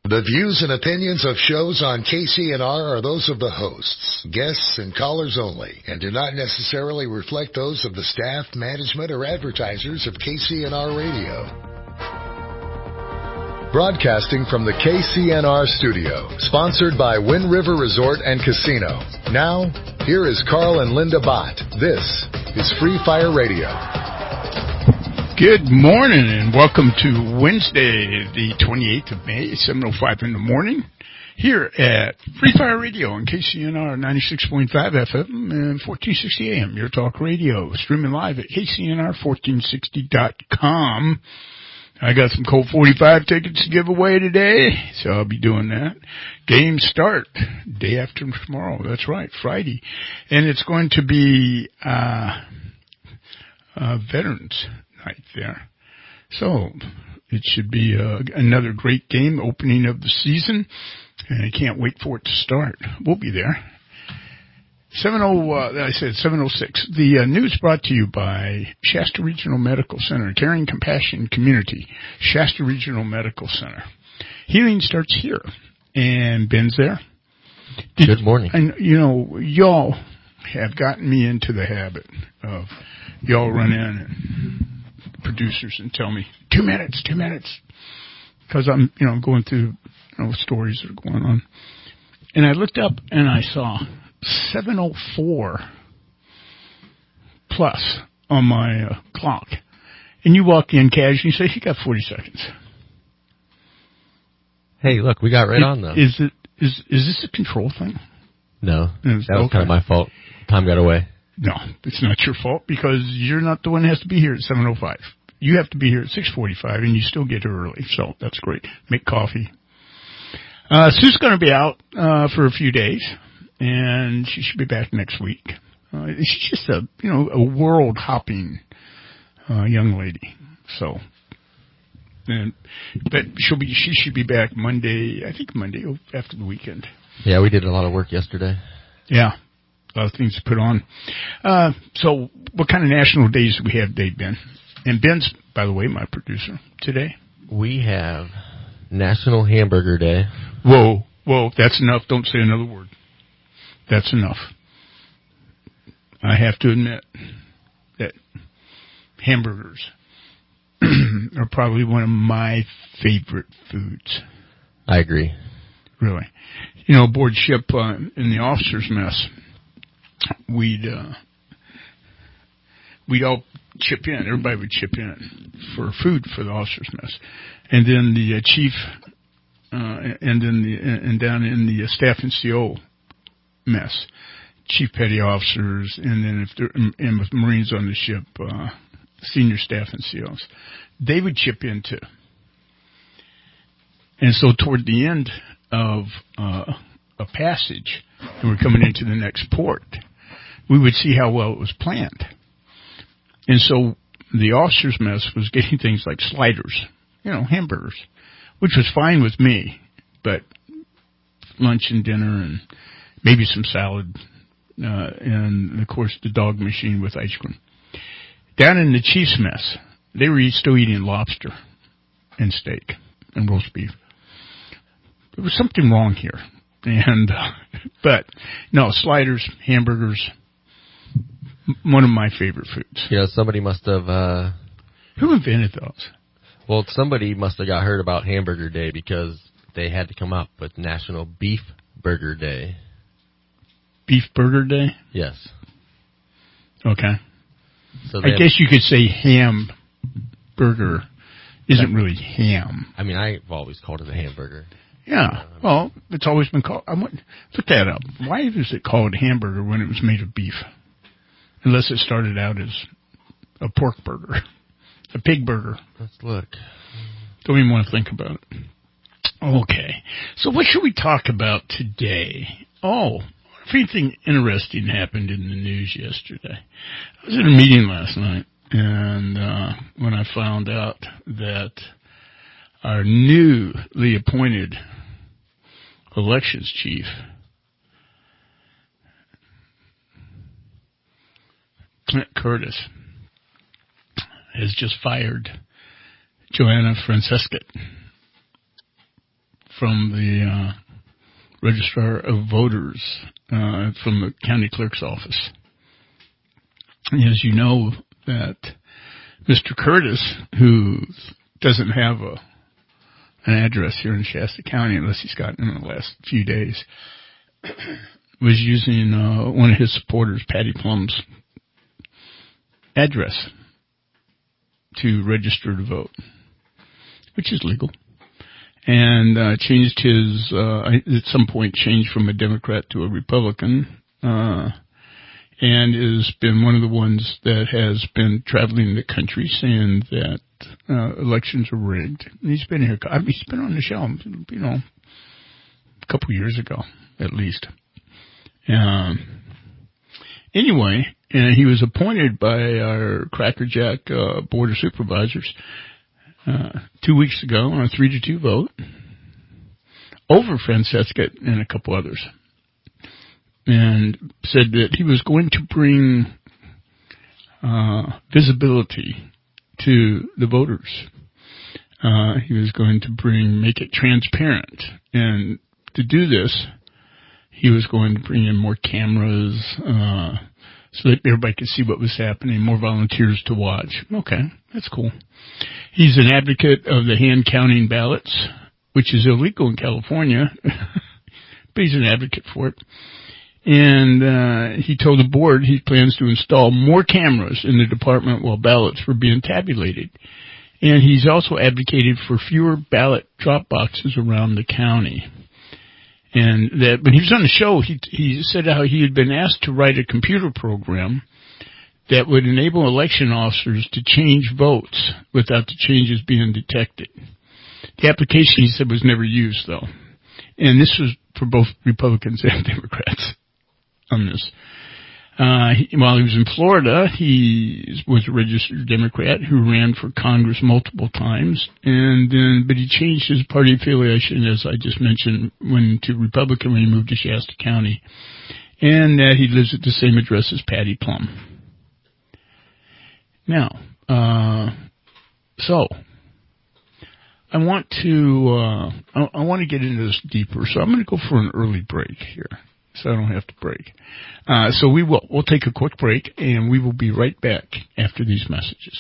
The views and opinions of shows on KCNR are those of the hosts, guests, and callers only, and do not necessarily reflect those of the staff, management, or advertisers of KCNR Radio. Broadcasting from the KCNR studio, sponsored by Wind River Resort and Casino. Now, here is Carl and Linda Bott. This is Free Fire Radio. Good morning and welcome to Wednesday, the 28th of May, 7:05 in the morning, here at Free Fire Radio on KCNR 96.5 FM and 1460 AM, your talk radio, streaming live at KCNR1460.com. I got some Colt 45 tickets to give away today, so I'll be doing that. Games start day after tomorrow. That's right, Friday. And it's going to be Veterans Night there. So it should be another great game, opening of the season, and I can't wait for it to start. We'll be there. 7:06. The news brought to you by Shasta Regional Medical Center, Caring Compassion Community, Shasta Regional Medical Center. Healing starts here, and Ben's there. Good morning. And, you know, y'all have gotten me into the habit of y'all run in and producers and tell me 2 minutes, because I'm, going through stories that are going on. And I looked up and I saw 7:04 plus on my clock. And you walk in casually and say, you got 40 seconds. Hey, look, we got right on though. Is this a control thing? No, that was kind of my fault. Time got away. No, it's not your fault because you're not the one that has to be here at 7:05. You have to be here at 6:45 and you still get here early. So that's great. Make coffee. Sue's going to be out for a few days, and she should be back next week. She's just a world hopping young lady. So, but she should be back Monday. I think Monday after the weekend. Yeah, we did a lot of work yesterday. Yeah, a lot of things to put on. So, what kind of national days do we have today, Ben? And Ben's, by the way, my producer today. We have National Hamburger Day. Whoa, that's enough. Don't say another word. That's enough. I have to admit that hamburgers are probably one of my favorite foods. I agree. Really. Aboard ship in the officers' mess, we'd all chip in. Everybody would chip in for food for the officers' mess. And then the chief, and down in the staff and CO mess, chief petty officers, and then and with Marines on the ship, senior staff and COs, they would chip in too. And so toward the end of a passage, and we're coming into the next port, we would see how well it was planned. And so the officers' mess was getting things like sliders, hamburgers, which was fine with me, but lunch and dinner and maybe some salad, and of course the dog machine with ice cream. Down in the chief's mess, they were still eating lobster and steak and roast beef. There was something wrong here. But no, sliders, hamburgers, one of my favorite foods. Somebody must have... Who invented those? Well, somebody must have got heard about Hamburger Day because they had to come up with National Beef Burger Day. Beef Burger Day? Yes. Okay. So I guess you could say ham burger isn't really ham. I mean, I've always called it a hamburger. Yeah. Well, it's always been called... Look that up. Why is it called hamburger when it was made of beef? Unless it started out as a pork burger. A pig burger. Let's look. Don't even want to think about it. Okay. So what should we talk about today? Oh, if anything interesting happened in the news yesterday. I was at a meeting last night, and when I found out that our newly appointed elections chief, Clint Curtis, has just fired Joanna Francescott from the Registrar of Voters from the county clerk's office. And as you know, that Mr. Curtis, who doesn't have an address here in Shasta County unless he's gotten in the last few days, was using one of his supporters, Patty Plum's address to register to vote, which is legal. And changed his, at some point changed from a Democrat to a Republican, and has been one of the ones that has been traveling the country saying that elections are rigged. And he's been here. I mean, he's been on the show, you know, a couple years ago, at least. Anyway, he was appointed by our Crackerjack Board of Supervisors 2 weeks ago on a 3-2 vote over Francesca and a couple others, and said that he was going to bring visibility to the voters. He was going to make it transparent, and to do this, he was going to bring in more cameras so that everybody could see what was happening, more volunteers to watch. Okay, that's cool. He's an advocate of the hand-counting ballots, which is illegal in California, but he's an advocate for it. And he told the board he plans to install more cameras in the department while ballots were being tabulated. And he's also advocated for fewer ballot drop boxes around the county. And that when he was on the show, he said how he had been asked to write a computer program that would enable election officers to change votes without the changes being detected. The application, he said, was never used, though. And this was for both Republicans and Democrats on this. While he was in Florida, he was a registered Democrat who ran for Congress multiple times, but he changed his party affiliation, as I just mentioned, to Republican when he moved to Shasta County, and he lives at the same address as Patty Plum. Now, so I want to get into this deeper, so I'm going to go for an early break here, so I don't have to break. So we'll take a quick break, and we will be right back after these messages.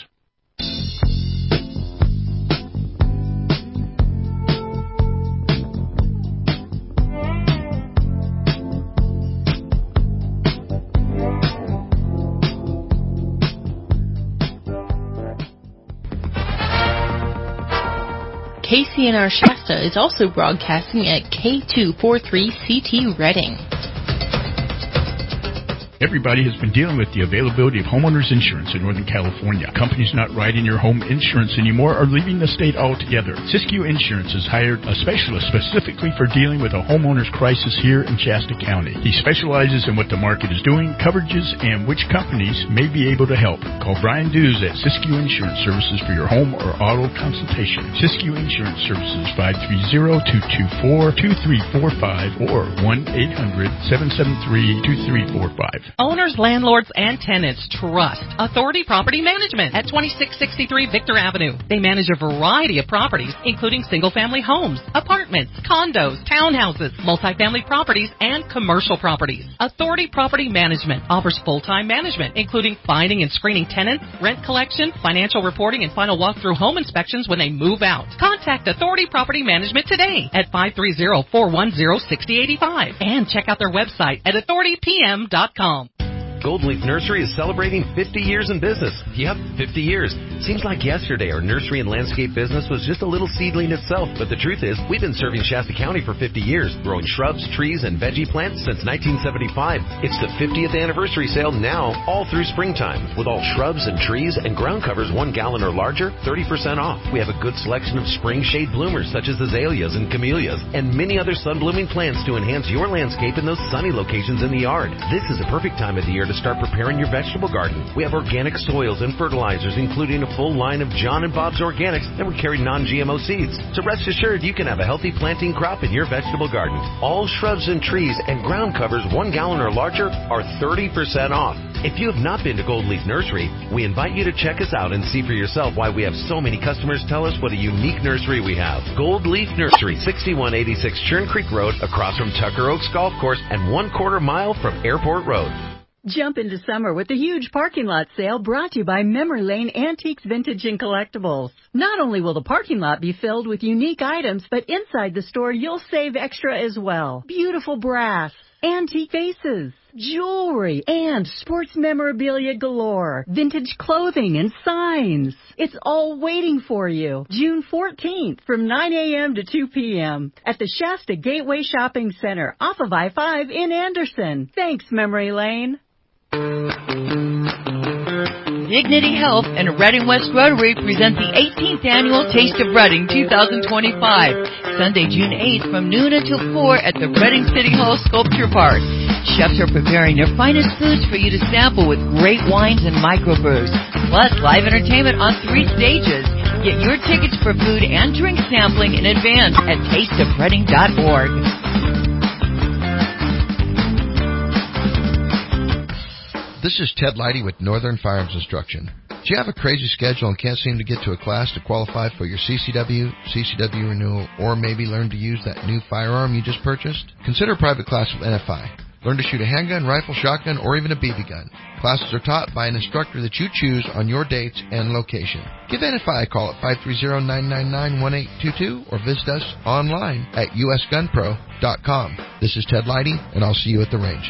KCNR Shasta is also broadcasting at K243CT Reading. Everybody has been dealing with the availability of homeowners insurance in Northern California. Companies not writing your home insurance anymore are leaving the state altogether. Siskiyou Insurance has hired a specialist specifically for dealing with a homeowner's crisis here in Shasta County. He specializes in what the market is doing, coverages, and which companies may be able to help. Call Brian Dews at Siskiyou Insurance Services for your home or auto consultation. Siskiyou Insurance Services, 530-224-2345 or 1-800-773-2345. Owners, landlords, and tenants trust Authority Property Management at 2663 Victor Avenue. They manage a variety of properties, including single-family homes, apartments, condos, townhouses, multifamily properties, and commercial properties. Authority Property Management offers full-time management, including finding and screening tenants, rent collection, financial reporting, and final walkthrough home inspections when they move out. Contact Authority Property Management today at 530-410-6085 and check out their website at authoritypm.com. Gold Leaf Nursery is celebrating 50 years in business. Yep, 50 years. Seems like yesterday our nursery and landscape business was just a little seedling itself, but the truth is we've been serving Shasta County for 50 years, growing shrubs, trees, and veggie plants since 1975. It's the 50th anniversary sale now, all through springtime. With all shrubs and trees and ground covers 1 gallon or larger, 30% off. We have a good selection of spring shade bloomers such as azaleas and camellias, and many other sun-blooming plants to enhance your landscape in those sunny locations in the yard. This is a perfect time of the year to start preparing your vegetable garden. We have organic soils and fertilizers, including a full line of John and Bob's Organics, and we carry non-GMO seeds. So rest assured you can have a healthy planting crop in your vegetable garden. All shrubs and trees and ground covers 1 gallon or larger are 30% off. If you have not been to Gold Leaf Nursery, we invite you to check us out and see for yourself why we have so many customers tell us what a unique nursery we have. Gold Leaf Nursery, 6186 Churn Creek Road, across from Tucker Oaks Golf Course and 1/4 mile from Airport Road. Jump into summer with the huge parking lot sale brought to you by Memory Lane Antiques, Vintage, and Collectibles. Not only will the parking lot be filled with unique items, but inside the store you'll save extra as well. Beautiful brass, antique vases, jewelry, and sports memorabilia galore, vintage clothing and signs. It's all waiting for you. June 14th from 9 a.m. to 2 p.m. at the Shasta Gateway Shopping Center off of I-5 in Anderson. Thanks, Memory Lane. Dignity Health and Reading West Rotary present the 18th Annual Taste of Reading 2025, Sunday, June 8th from noon until 4 at the Reading City Hall Sculpture Park. Chefs are preparing their finest foods for you to sample with great wines and microbrews, plus live entertainment on 3 stages. Get your tickets for food and drink sampling in advance at tasteofreading.org. This is Ted Leidy with Northern Firearms Instruction. Do you have a crazy schedule and can't seem to get to a class to qualify for your CCW renewal, or maybe learn to use that new firearm you just purchased? Consider a private class with NFI. Learn to shoot a handgun, rifle, shotgun, or even a BB gun. Classes are taught by an instructor that you choose on your dates and location. Give NFI a call at 530-999-1822 or visit us online at usgunpro.com. This is Ted Leidy, and I'll see you at the range.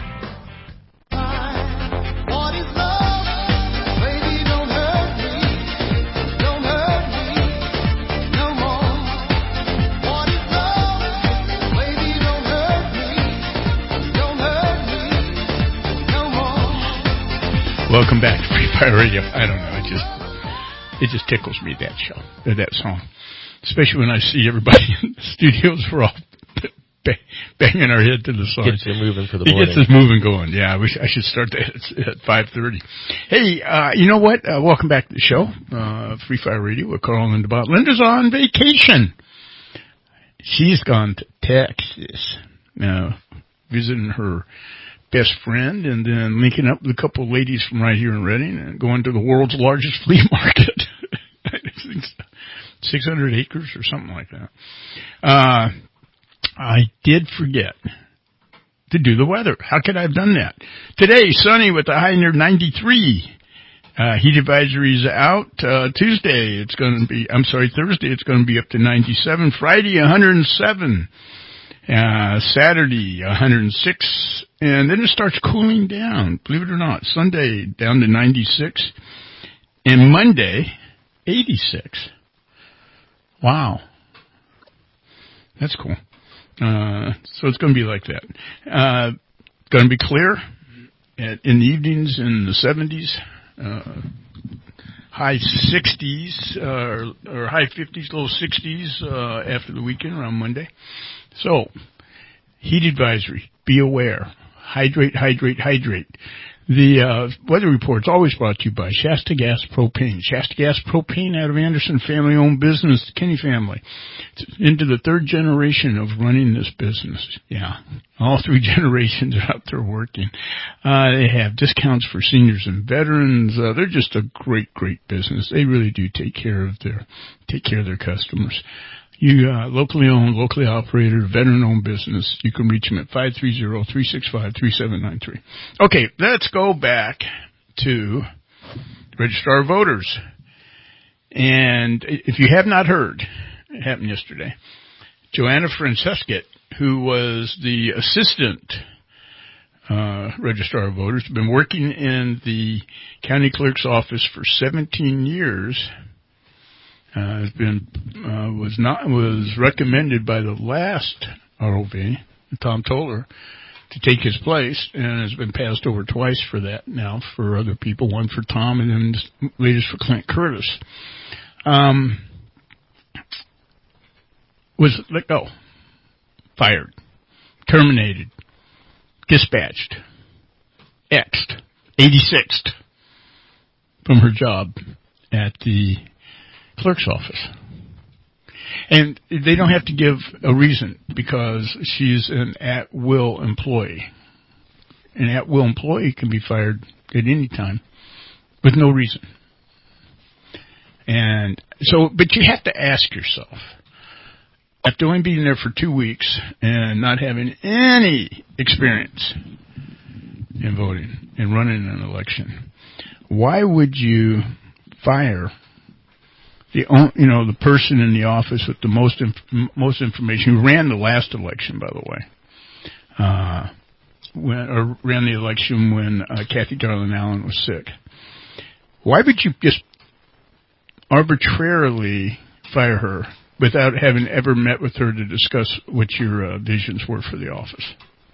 Welcome back to Free Fire Radio. I don't know, it just tickles me, that show, that song. Especially when I see everybody in the studios, we're all banging our head to the song. Gets you moving for the morning. It gets us moving going. Yeah, I should start that at 5:30. Hey, you know what? Welcome back to the show, Free Fire Radio with Carl and DeBot. Linda's on vacation. She's gone to Texas, visiting her best friend, and then linking up with a couple of ladies from right here in Reading and going to the world's largest flea market. I think 600 acres or something like that. I did forget to do the weather. How could I have done that? Today, sunny with a high near 93. Heat advisory is out. Thursday, it's going to be up to 97. Friday, 107. Saturday, 106, and then it starts cooling down, believe it or not. Sunday, down to 96, and Monday, 86. Wow. That's cool. So it's going to be like that. Going to be clear in the evenings in the 70s, high 60s, or high 50s, low 60s, after the weekend around Monday. So, heat advisory, be aware, hydrate, hydrate, hydrate. The weather report's always brought to you by Shasta Gas Propane. Shasta Gas Propane out of Anderson, family-owned business, Kinney family. It's into the 3rd generation of running this business. Yeah, all 3 generations are out there working. They have discounts for seniors and veterans. They're just a great, great business. They really do take care of their customers. You locally owned, locally operated, veteran-owned business. You can reach them at 530-365-3793. Okay, let's go back to Registrar of Voters. And if you have not heard, it happened yesterday, Joanna Francescet, who was the assistant Registrar of Voters, been working in the county clerk's office for 17 years. Was recommended by the last ROV, Tom Toller, to take his place, and has been passed over twice for that now for other people, one for Tom and then latest for Clint Curtis. Was let go, fired, terminated, dispatched. X'd, 86th from her job at the clerk's office. And they don't have to give a reason because she's an at-will employee. An at-will employee can be fired at any time with no reason. And so, but you have to ask yourself, after only being there for 2 weeks and not having any experience in voting and running an election, why would you fire the person in the office with the most information, who ran the last election, by the way, ran the election when Kathy Garland Allen was sick? Why would you just arbitrarily fire her without having ever met with her to discuss what your visions were for the office?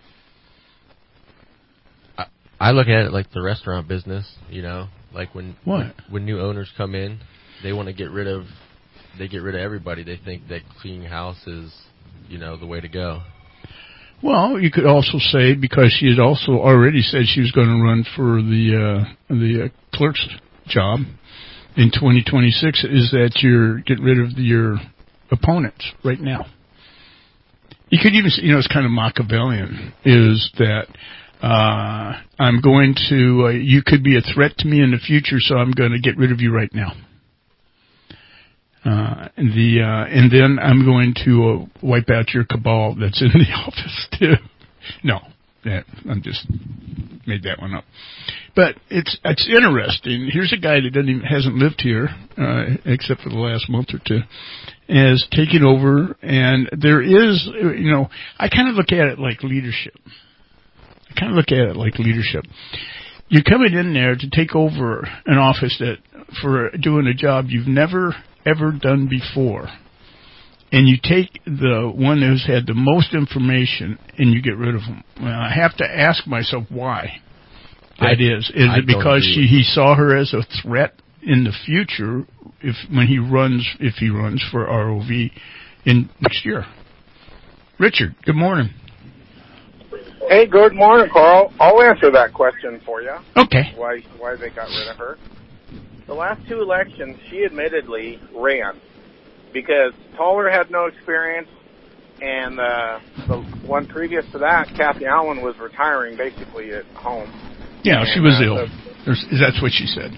I look at it like the restaurant business, like when new owners come in, they want to get rid of everybody. They think that cleaning house is, the way to go. Well, you could also say, because she had also already said she was going to run for the clerk's job in 2026, is that you're getting rid of your opponents right now. You could even say, it's kind of Machiavellian, is that I'm going to, you could be a threat to me in the future, so I'm going to get rid of you right now. And then I'm going to wipe out your cabal that's in the office too. No, I'm just made that one up. But it's interesting. Here's a guy that hasn't lived here except for the last month or two, has taken over, and there is, I kind of look at it like leadership. You're coming in there to take over an office that for doing a job you've never ever done before, and you take the one who's had the most information and you get rid of him. Well, I have to ask myself why that is. Is it because he saw her as a threat in the future if he runs for ROV in next year? Richard, good morning. Hey, good morning, Carl. I'll answer that question for you. Okay. Why they got rid of her. The last two elections, she admittedly ran because Toller had no experience, and the one previous to that, Kathy Allen, was retiring basically at home. Yeah, she was ill. That's what she said.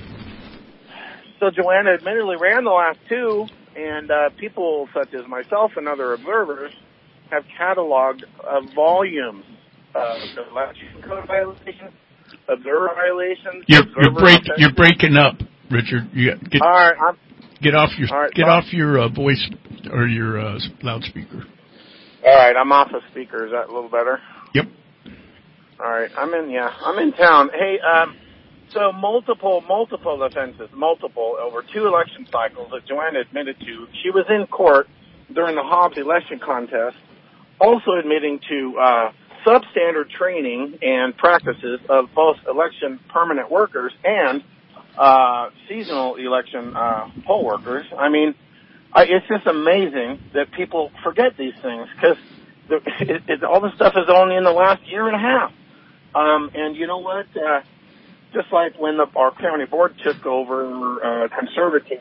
So Joanna admittedly ran the last two, and people such as myself and other observers have cataloged volumes of election code violations, observer violations. You're breaking up, Richard. All right, get off your voice or your loudspeaker. All right, I'm off of speaker. Is that a little better? Yep. All right, I'm in town. Hey, so multiple offenses, over 2 election cycles that Joanna admitted to. She was in court during the Hobbs election contest, also admitting to substandard training and practices of both election permanent workers and seasonal election poll workers. I mean, it's just amazing that people forget these things because all this stuff is only in the last year and a half. And you know what? Just like when our county board took over conservatively,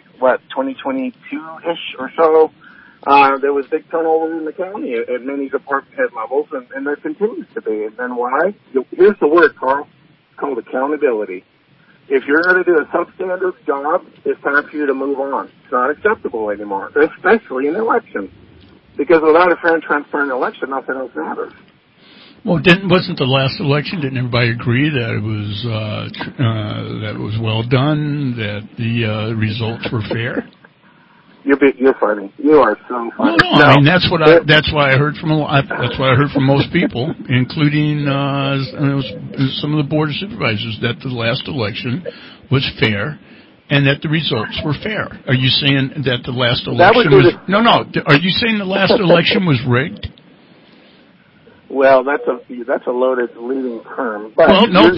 2022-ish or so, there was big turnover in the county at many department head levels, and there continues to be. And then why? Here's the word, Carl. It's called accountability. If you're going to do a substandard job, it's time for you to move on. It's not acceptable anymore, especially in elections. Because without a fair and transparent election, nothing else matters. Well, wasn't the last election, didn't everybody agree that it was well done, that the results were fair? You're funny. You are so funny. No, I mean that's what I heard from most people, including some of the board of supervisors, that the last election was fair and that the results were fair. Are you saying that the last election was No. Are you saying the last election was rigged? Well, that's a loaded leading term. But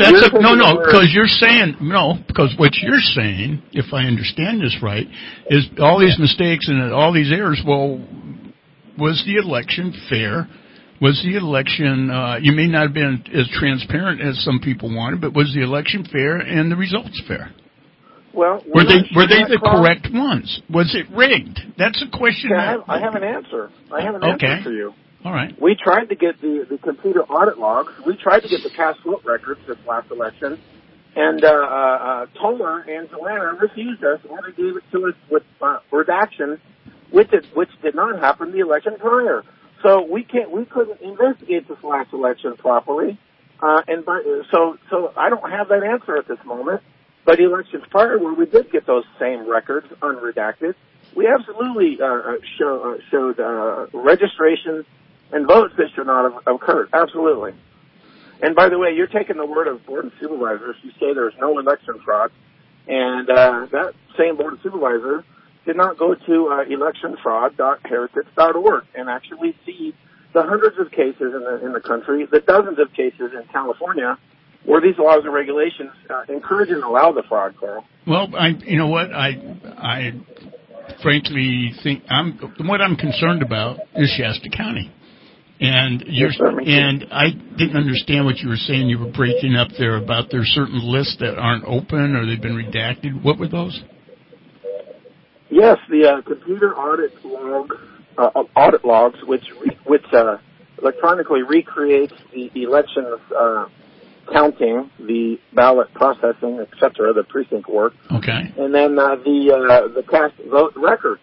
because what you're saying, if I understand this right, is all these mistakes and all these errors. Well, was the election fair Was the election, you may not have been as transparent as some people wanted, but was the election fair and the results fair? Well, were they the correct ones? Was it rigged? That's a question. Yeah, I have an answer. I have an answer for you. All right. We tried to get the computer audit logs. We tried to get the cast vote records this last election, and Toller and Joanna refused us, or they gave it to us with redaction, which did not happen the election prior. So we couldn't investigate this last election properly, so I don't have that answer at this moment. But elections prior, where we did get those same records unredacted, we absolutely showed registration and votes that should not have occurred. Absolutely. And by the way, you're taking the word of board of supervisors. You say there's no election fraud, and that same board of supervisor did not go to electionfraud.heritage.org and actually see the hundreds of cases in the country, the dozens of cases in California, where these laws and regulations encourage and allow the fraud, Carl. Well, you know what? I frankly think what I'm concerned about is Shasta County. And and I didn't understand what you were saying. You were breaking up there about there's certain lists that aren't open or they've been redacted. What were those? Yes, the computer audit logs, which electronically recreates the elections counting, the ballot processing, etc., the precinct work. Okay. And then the cast vote record.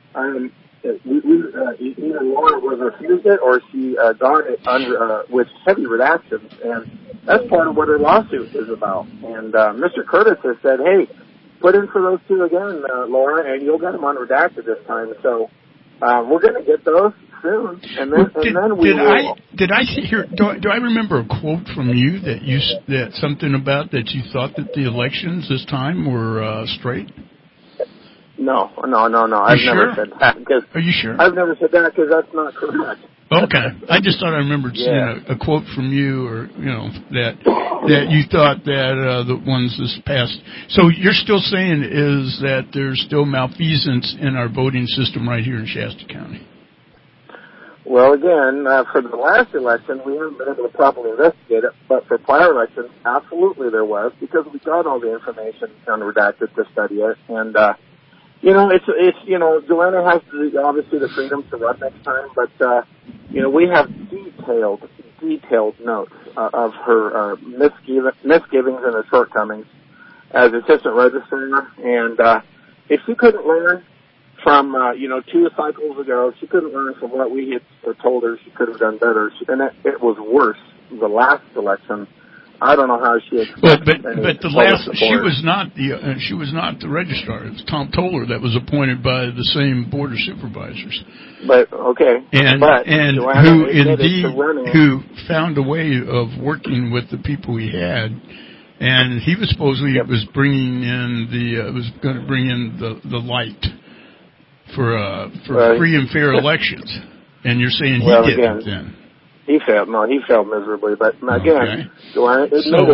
Either Laura was refused it or she got it with heavy redactions, and that's part of what her lawsuit is about. And Mr. Curtis has said, hey, put in for those two again, Laura, and you'll get them unredacted this time. So we're going to get those soon, and then we will. Did I hear? Do I remember a quote from you that something about that you thought that the elections this time were straight? No. I've never said that. Are you sure? I've never said that because that's not correct. Okay, I just thought I remembered seeing a quote from you, or that you thought that the ones this past. So you're still saying is that there's still malfeasance in our voting system right here in Shasta County? Well, again, for the last election, we haven't been able to properly investigate it, but for prior elections, absolutely there was, because we got all the information unredacted to study it, and it's Joanna has obviously the freedom to run next time, but we have detailed notes of her misgivings and her shortcomings as assistant registrar, and if she couldn't learn from 2 cycles ago, she couldn't learn from what we had told her she could have done better, and it was worse the last election. I don't know how she expected. But the last she was not the registrar. It was Tom Toller that was appointed by the same board of supervisors. But okay, and who found a way of working with the people he had, and he was supposedly was bringing in going to bring in the light for free and fair elections. And you're saying he didn't then. He failed. No, he failed miserably. But again, Clint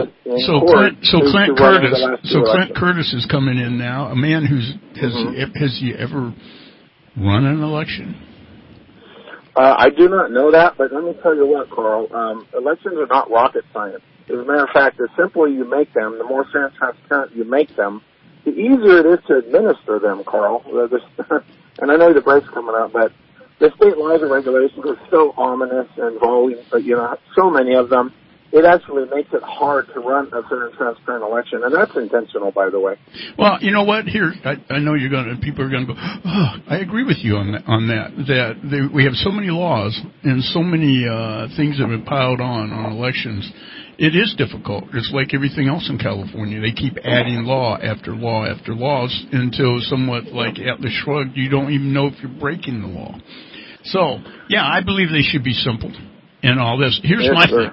Curtis is coming in now. A man has he ever run an election? I do not know that, but let me tell you what, Carl. Elections are not rocket science. As a matter of fact, the simpler you make them, the more transparent you make them, the easier it is to administer them, Carl. And I know the break's coming up, but the state laws and regulations are so ominous and volume, so many of them, it actually makes it hard to run a fair and transparent election, and that's intentional, by the way. Well, you know what? Here, I know people are going to go, I agree with you on that. We have so many laws and so many things that have been piled on elections. It is difficult. It's like everything else in California. They keep adding law after law after laws until somewhat like Atlas Shrugged, you don't even know if you're breaking the law. So, yeah, I believe they should be simple in all this. Here's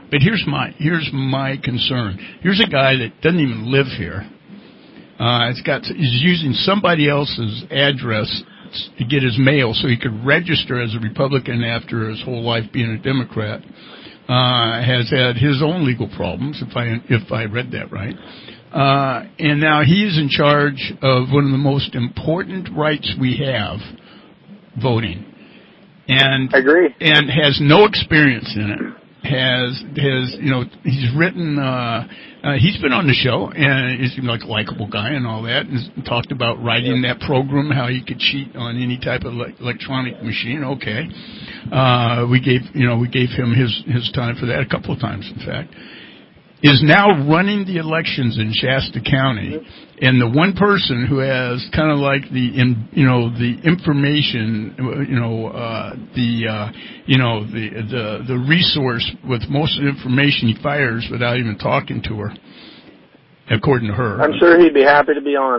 my concern. Here's a guy that doesn't even live here. He's using somebody else's address to get his mail so he could register as a Republican after his whole life being a Democrat. Has had his own legal problems, if I read that right. And now he is in charge of one of the most important rights we have, voting. I agree. And has no experience in it. He's written, he's been on the show, and he's like a likable guy and all that, and talked about writing that program, how he could cheat on any type of electronic machine. Okay. We gave him his time for that a couple of times, in fact. Is now running the elections in Shasta County, and the one person who has kind of like the information, the resource with most of the information he fires without even talking to her, according to her. I'm sure he'd be happy to be on.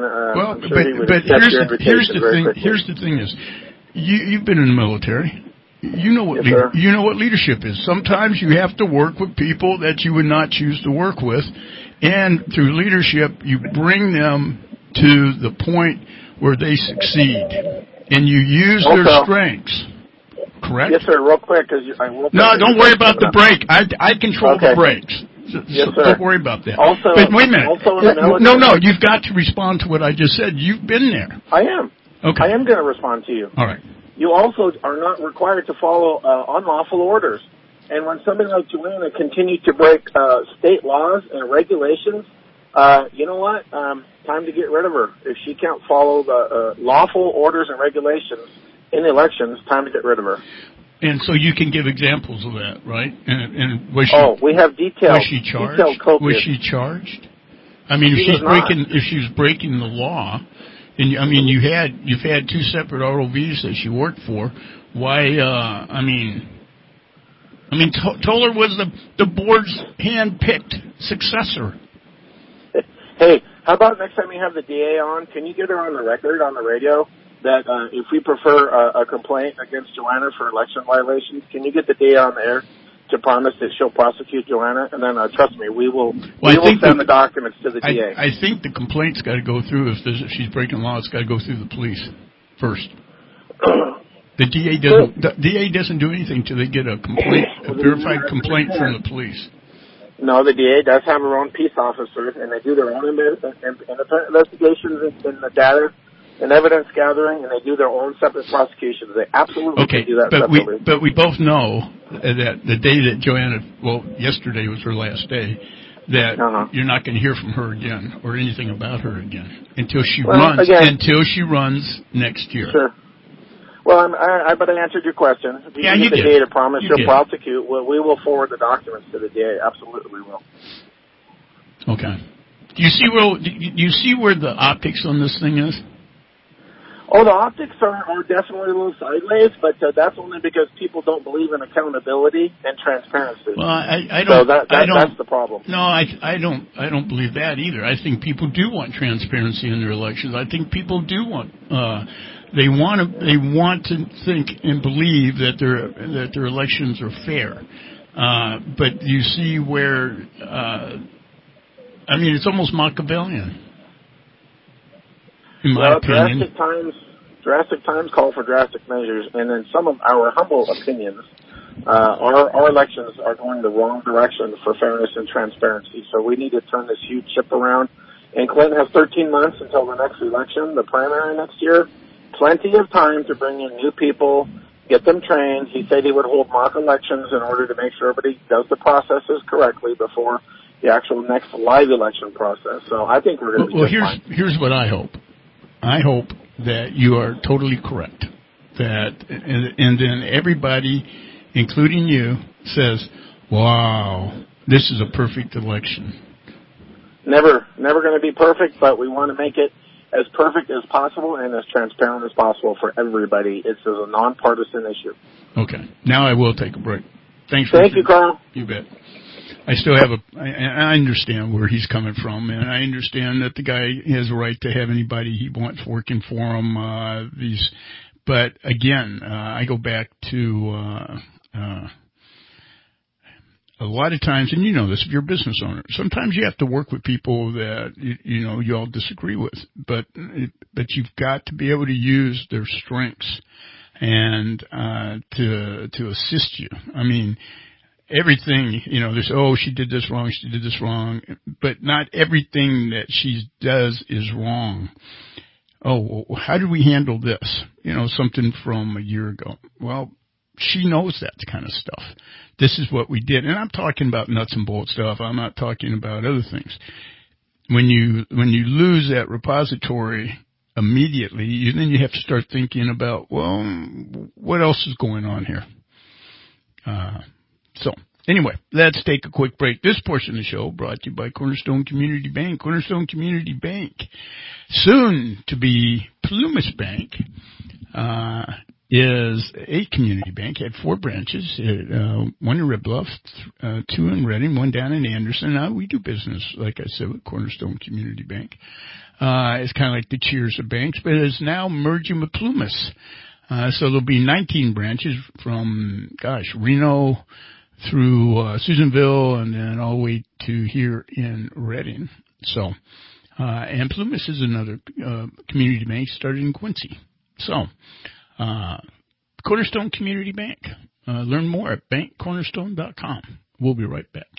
Here's the thing is, you've been in the military. You know what leadership is. Sometimes you have to work with people that you would not choose to work with, and through leadership, you bring them to the point where they succeed, and you use their strengths. Correct? Yes, sir. Real quick, don't worry about the break. I control the brakes. Yes, sir. Don't worry about that. Also, but wait a minute. No, you've got to respond to what I just said. You've been there. I am. Okay. I am going to respond to you. All right. You also are not required to follow unlawful orders. And when somebody like Joanna continued to break state laws and regulations, you know what? Time to get rid of her. If she can't follow the lawful orders and regulations in the elections, time to get rid of her. And so you can give examples of that, right? And was she? We have details. Was she charged? Was she charged? I mean, if she's breaking the law. And I mean, you've had two separate ROVs that she worked for. Why? Toller was the board's hand-picked successor. Hey, how about next time you have the DA on? Can you get her on the record on the radio that if we prefer a complaint against Joanna for election violations, can you get the DA on the air to promise that she'll prosecute Joanna? And then trust me, we will send the documents to the DA. I think the complaint's got to go through, if she's breaking law, it's got to go through the police first. The DA doesn't do anything till they get a verified complaint from the police. No, the DA does have her own peace officers, and they do their own investigations in the data and evidence gathering, and they do their own separate prosecutions. They absolutely can do that separately. But we both know that the day that Joanna, yesterday was her last day, that you're not going to hear from her again or anything about her again until she runs next year. Sure. Well, but I answered your question. If you get the DA to promise she'll prosecute, we will forward the documents to the DA. Absolutely, we will. Okay. Do you see where the optics on this thing is? Oh, the optics are definitely a little sideways, but that's only because people don't believe in accountability and transparency. Well, I don't. That's the problem. No, I don't believe that either. I think people do want transparency in their elections. I think people do want. They want to think and believe that their elections are fair. But you see where. It's almost Machiavellian. In my opinion. Drastic times call for drastic measures, and in some of our humble opinions, our elections are going the wrong direction for fairness and transparency. So we need to turn this huge ship around. And Clinton has 13 months until the next election, the primary next year. Plenty of time to bring in new people, get them trained. He said he would hold mock elections in order to make sure everybody does the processes correctly before the actual next live election process. So I think we're going to be fine. Here's what I hope. I hope that you are totally correct. And then everybody, including you, says, wow, this is a perfect election. Never going to be perfect, but we want to make it as perfect as possible and as transparent as possible for everybody. It's a nonpartisan issue. Okay. Now I will take a break. Thank you, Carl. You bet. I still have I understand where he's coming from, and I understand that the guy has a right to have anybody he wants working for him. But again, I go back to a lot of times, and you know this if you're a business owner, sometimes you have to work with people that you all disagree with, but you've got to be able to use their strengths and to assist you. I mean, everything, there's, she did this wrong, but not everything that she does is wrong. Oh, how did we handle this? Something from a year ago. Well, she knows that kind of stuff. This is what we did. And I'm talking about nuts and bolts stuff. I'm not talking about other things. When you lose that repository immediately, then you have to start thinking about, well, what else is going on here? So anyway, let's take a quick break. This portion of the show brought to you by Cornerstone Community Bank. Cornerstone Community Bank, soon to be Plumas Bank, is a community bank. It had 4 branches, one in Red Bluff, 2 in Redding, 1 down in Anderson. Now we do business, like I said, with Cornerstone Community Bank. It's kind of like the Cheers of banks, but it's now merging with Plumas. So there'll be 19 branches from, Reno through Susanville and then all the way to here in Redding. So, and Plumas is another community bank started in Quincy. So, Cornerstone Community Bank. Learn more at bankcornerstone.com. We'll be right back.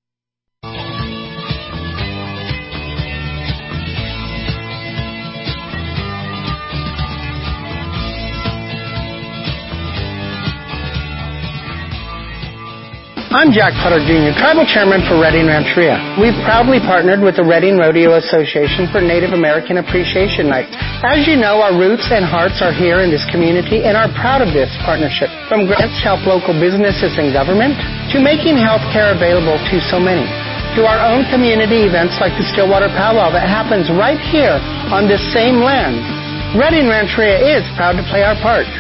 I'm Jack Potter Jr., Tribal Chairman for Redding Rancheria. We've proudly partnered with the Redding Rodeo Association for Native American Appreciation Night. As you know, our roots and hearts are here in this community and are proud of this partnership. From grants to help local businesses and government, to making health care available to so many, to our own community events like the Stillwater Powwow that happens right here on this same land. Redding Rancheria is proud to play our part.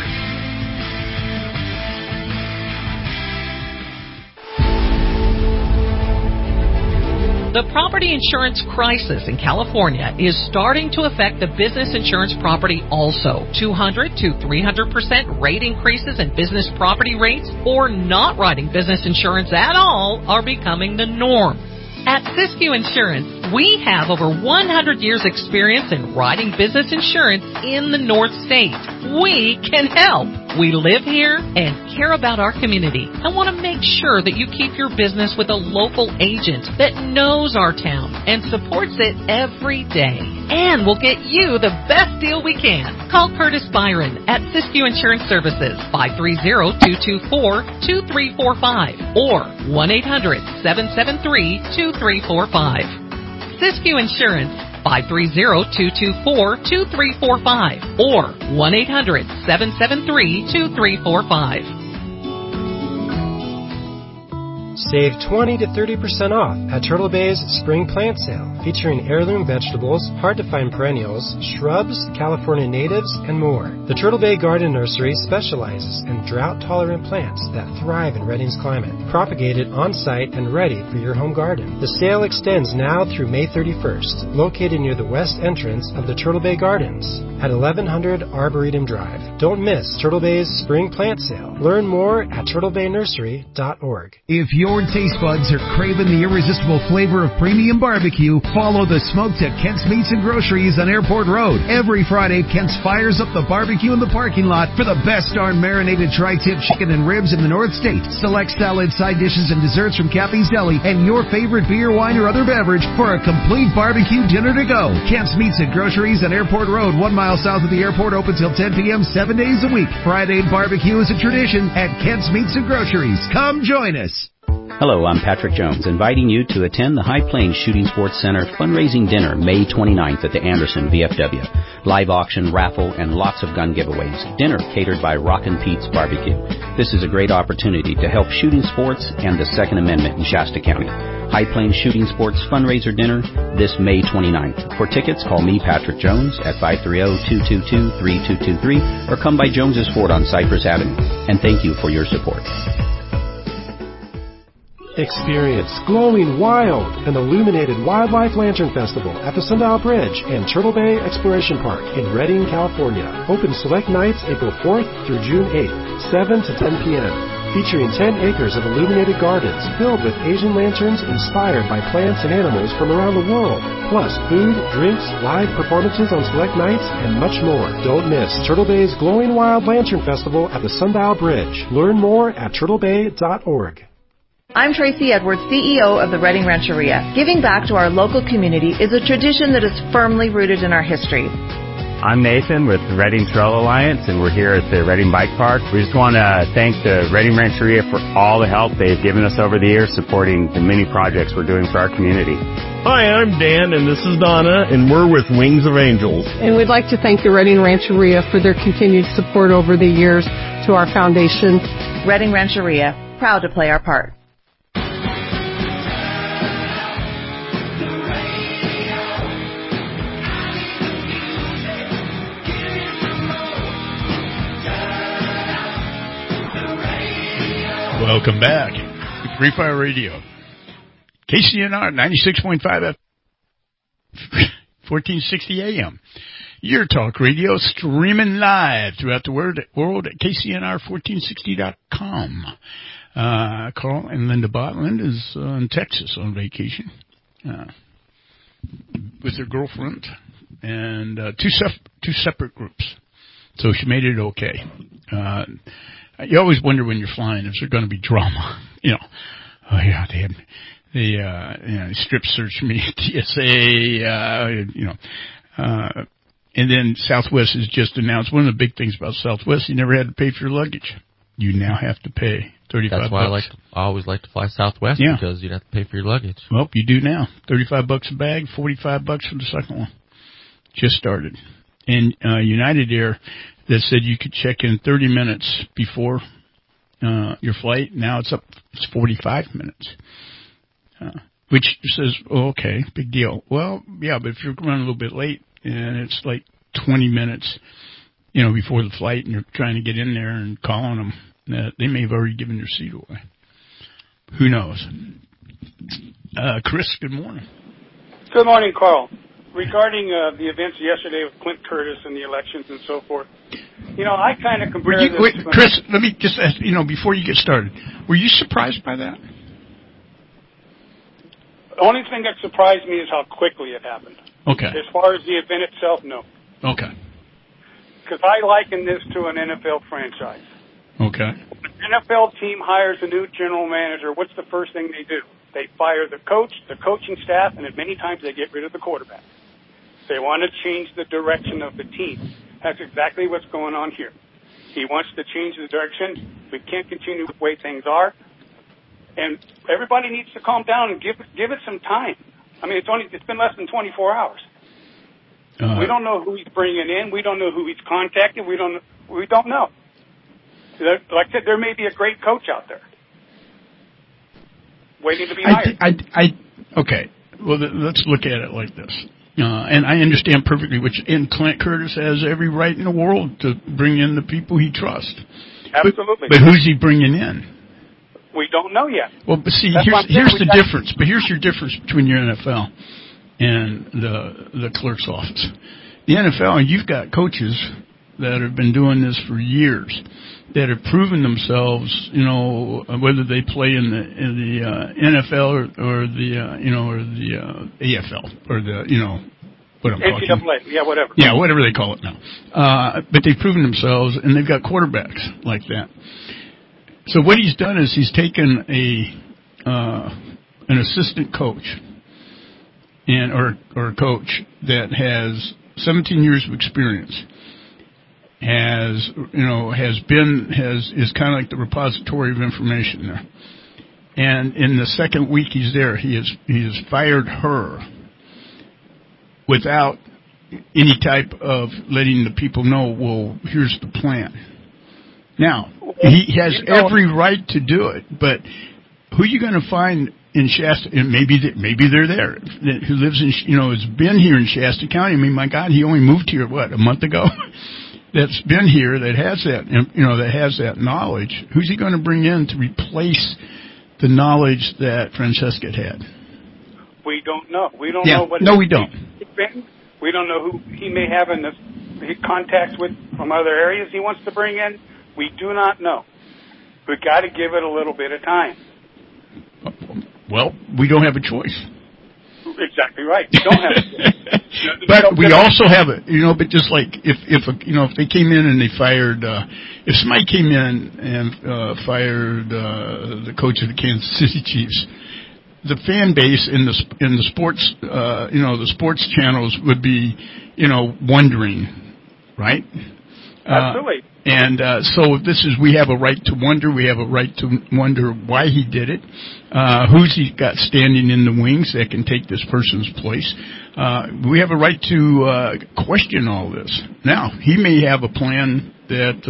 The property insurance crisis in California is starting to affect the business insurance property also. 200 to 300% rate increases in business property rates or not writing business insurance at all are becoming the norm. At Siskiyou Insurance, we have over 100 years experience in writing business insurance in the North State. We can help. We live here and care about our community and want to make sure that you keep your business with a local agent that knows our town and supports it every day. And we'll get you the best deal we can. Call Curtis Byron at Siskiyou Insurance Services, 530-224-2345 or 1-800-773-2345. Siskiyou Insurance, 530-224-2345 or 1-800-773-2345. Save 20 to 30% off at Turtle Bay's Spring Plant Sale, featuring heirloom vegetables, hard-to-find perennials, shrubs, California natives, and more. The Turtle Bay Garden Nursery specializes in drought-tolerant plants that thrive in Redding's climate, propagated on-site and ready for your home garden. The sale extends now through May 31st, located near the west entrance of the Turtle Bay Gardens at 1100 Arboretum Drive. Don't miss Turtle Bay's Spring Plant Sale. Learn more at turtlebaynursery.org. If your taste buds are craving the irresistible flavor of premium barbecue, follow the smoke to Kent's Meats and Groceries on Airport Road. Every Friday, Kent's fires up the barbecue in the parking lot for the best darn marinated tri-tip chicken and ribs in the North State. Select salad, side dishes, and desserts from Cappy's Deli, and your favorite beer, wine, or other beverage for a complete barbecue dinner to go. Kent's Meats and Groceries on Airport Road, 1 mile south of the airport, open till 10 p.m. 7 days a week. Friday barbecue is a tradition at Kent's Meats and Groceries. Come join us. Hello, I'm Patrick Jones, inviting you to attend the High Plains Shooting Sports Center fundraising dinner May 29th at the Anderson VFW. Live auction, raffle, and lots of gun giveaways. Dinner catered by Rockin' Pete's Barbecue. This is a great opportunity to help shooting sports and the Second Amendment in Shasta County. High Plains Shooting Sports fundraiser dinner this May 29th. For tickets, call me, Patrick Jones, at 530-222-3223 or come by Jones's Ford on Cypress Avenue. And thank you for your support. Experience Glowing Wild, an illuminated wildlife lantern festival at the Sundial Bridge and Turtle Bay Exploration Park in Redding, California. Open select nights April 4th through June 8th, 7 to 10 p.m. Featuring 10 acres of illuminated gardens filled with Asian lanterns inspired by plants and animals from around the world. Plus food, drinks, live performances on select nights, and much more. Don't miss Turtle Bay's Glowing Wild Lantern Festival at the Sundial Bridge. Learn more at turtlebay.org. I'm Tracy Edwards, CEO of the Redding Rancheria. Giving back to our local community is a tradition that is firmly rooted in our history. I'm Nathan with the Reading Trail Alliance, and we're here at the Reading Bike Park. We just want to thank the Reading Rancheria for all the help they've given us over the years supporting the many projects we're doing for our community. Hi, I'm Dan, and this is Donna, and we're with Wings of Angels. And we'd like to thank the Reading Rancheria for their continued support over the years to our foundation. Reading Rancheria, proud to play our part. Welcome back. Free Fire Radio. KCNR 96.5 FM, 1460 AM. Your talk radio streaming live throughout the world at KCNR1460.com. Carl and Linda Botland is in Texas on vacation with her girlfriend and two separate groups. So she made it okay. You always wonder when you're flying if there's going to be drama. You know, oh yeah, they strip searched me at TSA. And then Southwest has just announced one of the big things about Southwest. You never had to pay for your luggage. You now have to pay $35. That's why I always like to fly Southwest, because you'd have to pay for your luggage. Well, you do now. $35 a bag, $45 for the second one. Just started. And United Air, that said you could check in 30 minutes before your flight. Now it's 45 minutes, which says, oh, okay, big deal. Well, yeah, but if you're running a little bit late and it's like 20 minutes, before the flight, and you're trying to get in there and calling them, they may have already given your seat away. Who knows? Chris, good morning. Good morning, Carl. Regarding the events yesterday with Clint Curtis and the elections and so forth, I kind of compare this. Wait, Chris, let me just ask, before you get started, were you surprised by that? The only thing that surprised me is how quickly it happened. Okay. As far as the event itself, no. Okay. Because I liken this to an NFL franchise. Okay. When an NFL team hires a new general manager, what's the first thing they do? They fire the coach, the coaching staff, and many times they get rid of the quarterback. They want to change the direction of the team. That's exactly what's going on here. He wants to change the direction. We can't continue the way things are. And everybody needs to calm down and give it some time. I mean, it's been less than 24 hours. We don't know who he's bringing in. We don't know who he's contacting. We don't know. Like I said, there may be a great coach out there waiting to be hired. Okay. Well, let's look at it like this. And I understand perfectly and Clint Curtis has every right in the world to bring in the people he trusts. Absolutely. But who's he bringing in? We don't know yet. Well, but see, here's the difference. But here's your difference between your NFL and the clerk's office. The NFL, and you've got coaches that have been doing this for years, that have proven themselves, whether they play in the NFL or the AFL or what I'm talking about. NCAA, whatever. Yeah, whatever they call it now. But they've proven themselves, and they've got quarterbacks like that. So what he's done is he's taken an assistant coach or a coach that has 17 years of experience, is kind of like the repository of information there. And in the second week he's there, he has fired her without any type of letting the people know, well, here's the plan. Now, he has every right to do it, but who are you going to find in Shasta? And maybe they're there. Who lives in, has been here in Shasta County. I mean, my God, he only moved here, a month ago? That's been here, that has that knowledge. Who's he going to bring in to replace the knowledge that Francesca had? We don't know. We don't know what. No, we don't. We don't know who he may have in contacts with from other areas he wants to bring in. We do not know. We've got to give it a little bit of time. Well, we don't have a choice. Exactly right. We don't have a choice. But we also have it, but just like if they came in and they fired, if somebody came in and fired the coach of the Kansas City Chiefs, the fan base in the sports, the sports channels would be, wondering, right? Absolutely. So we have a right to wonder. We have a right to wonder why he did it. Who's he got standing in the wings that can take this person's place? We have a right to question all this. Now, he may have a plan that's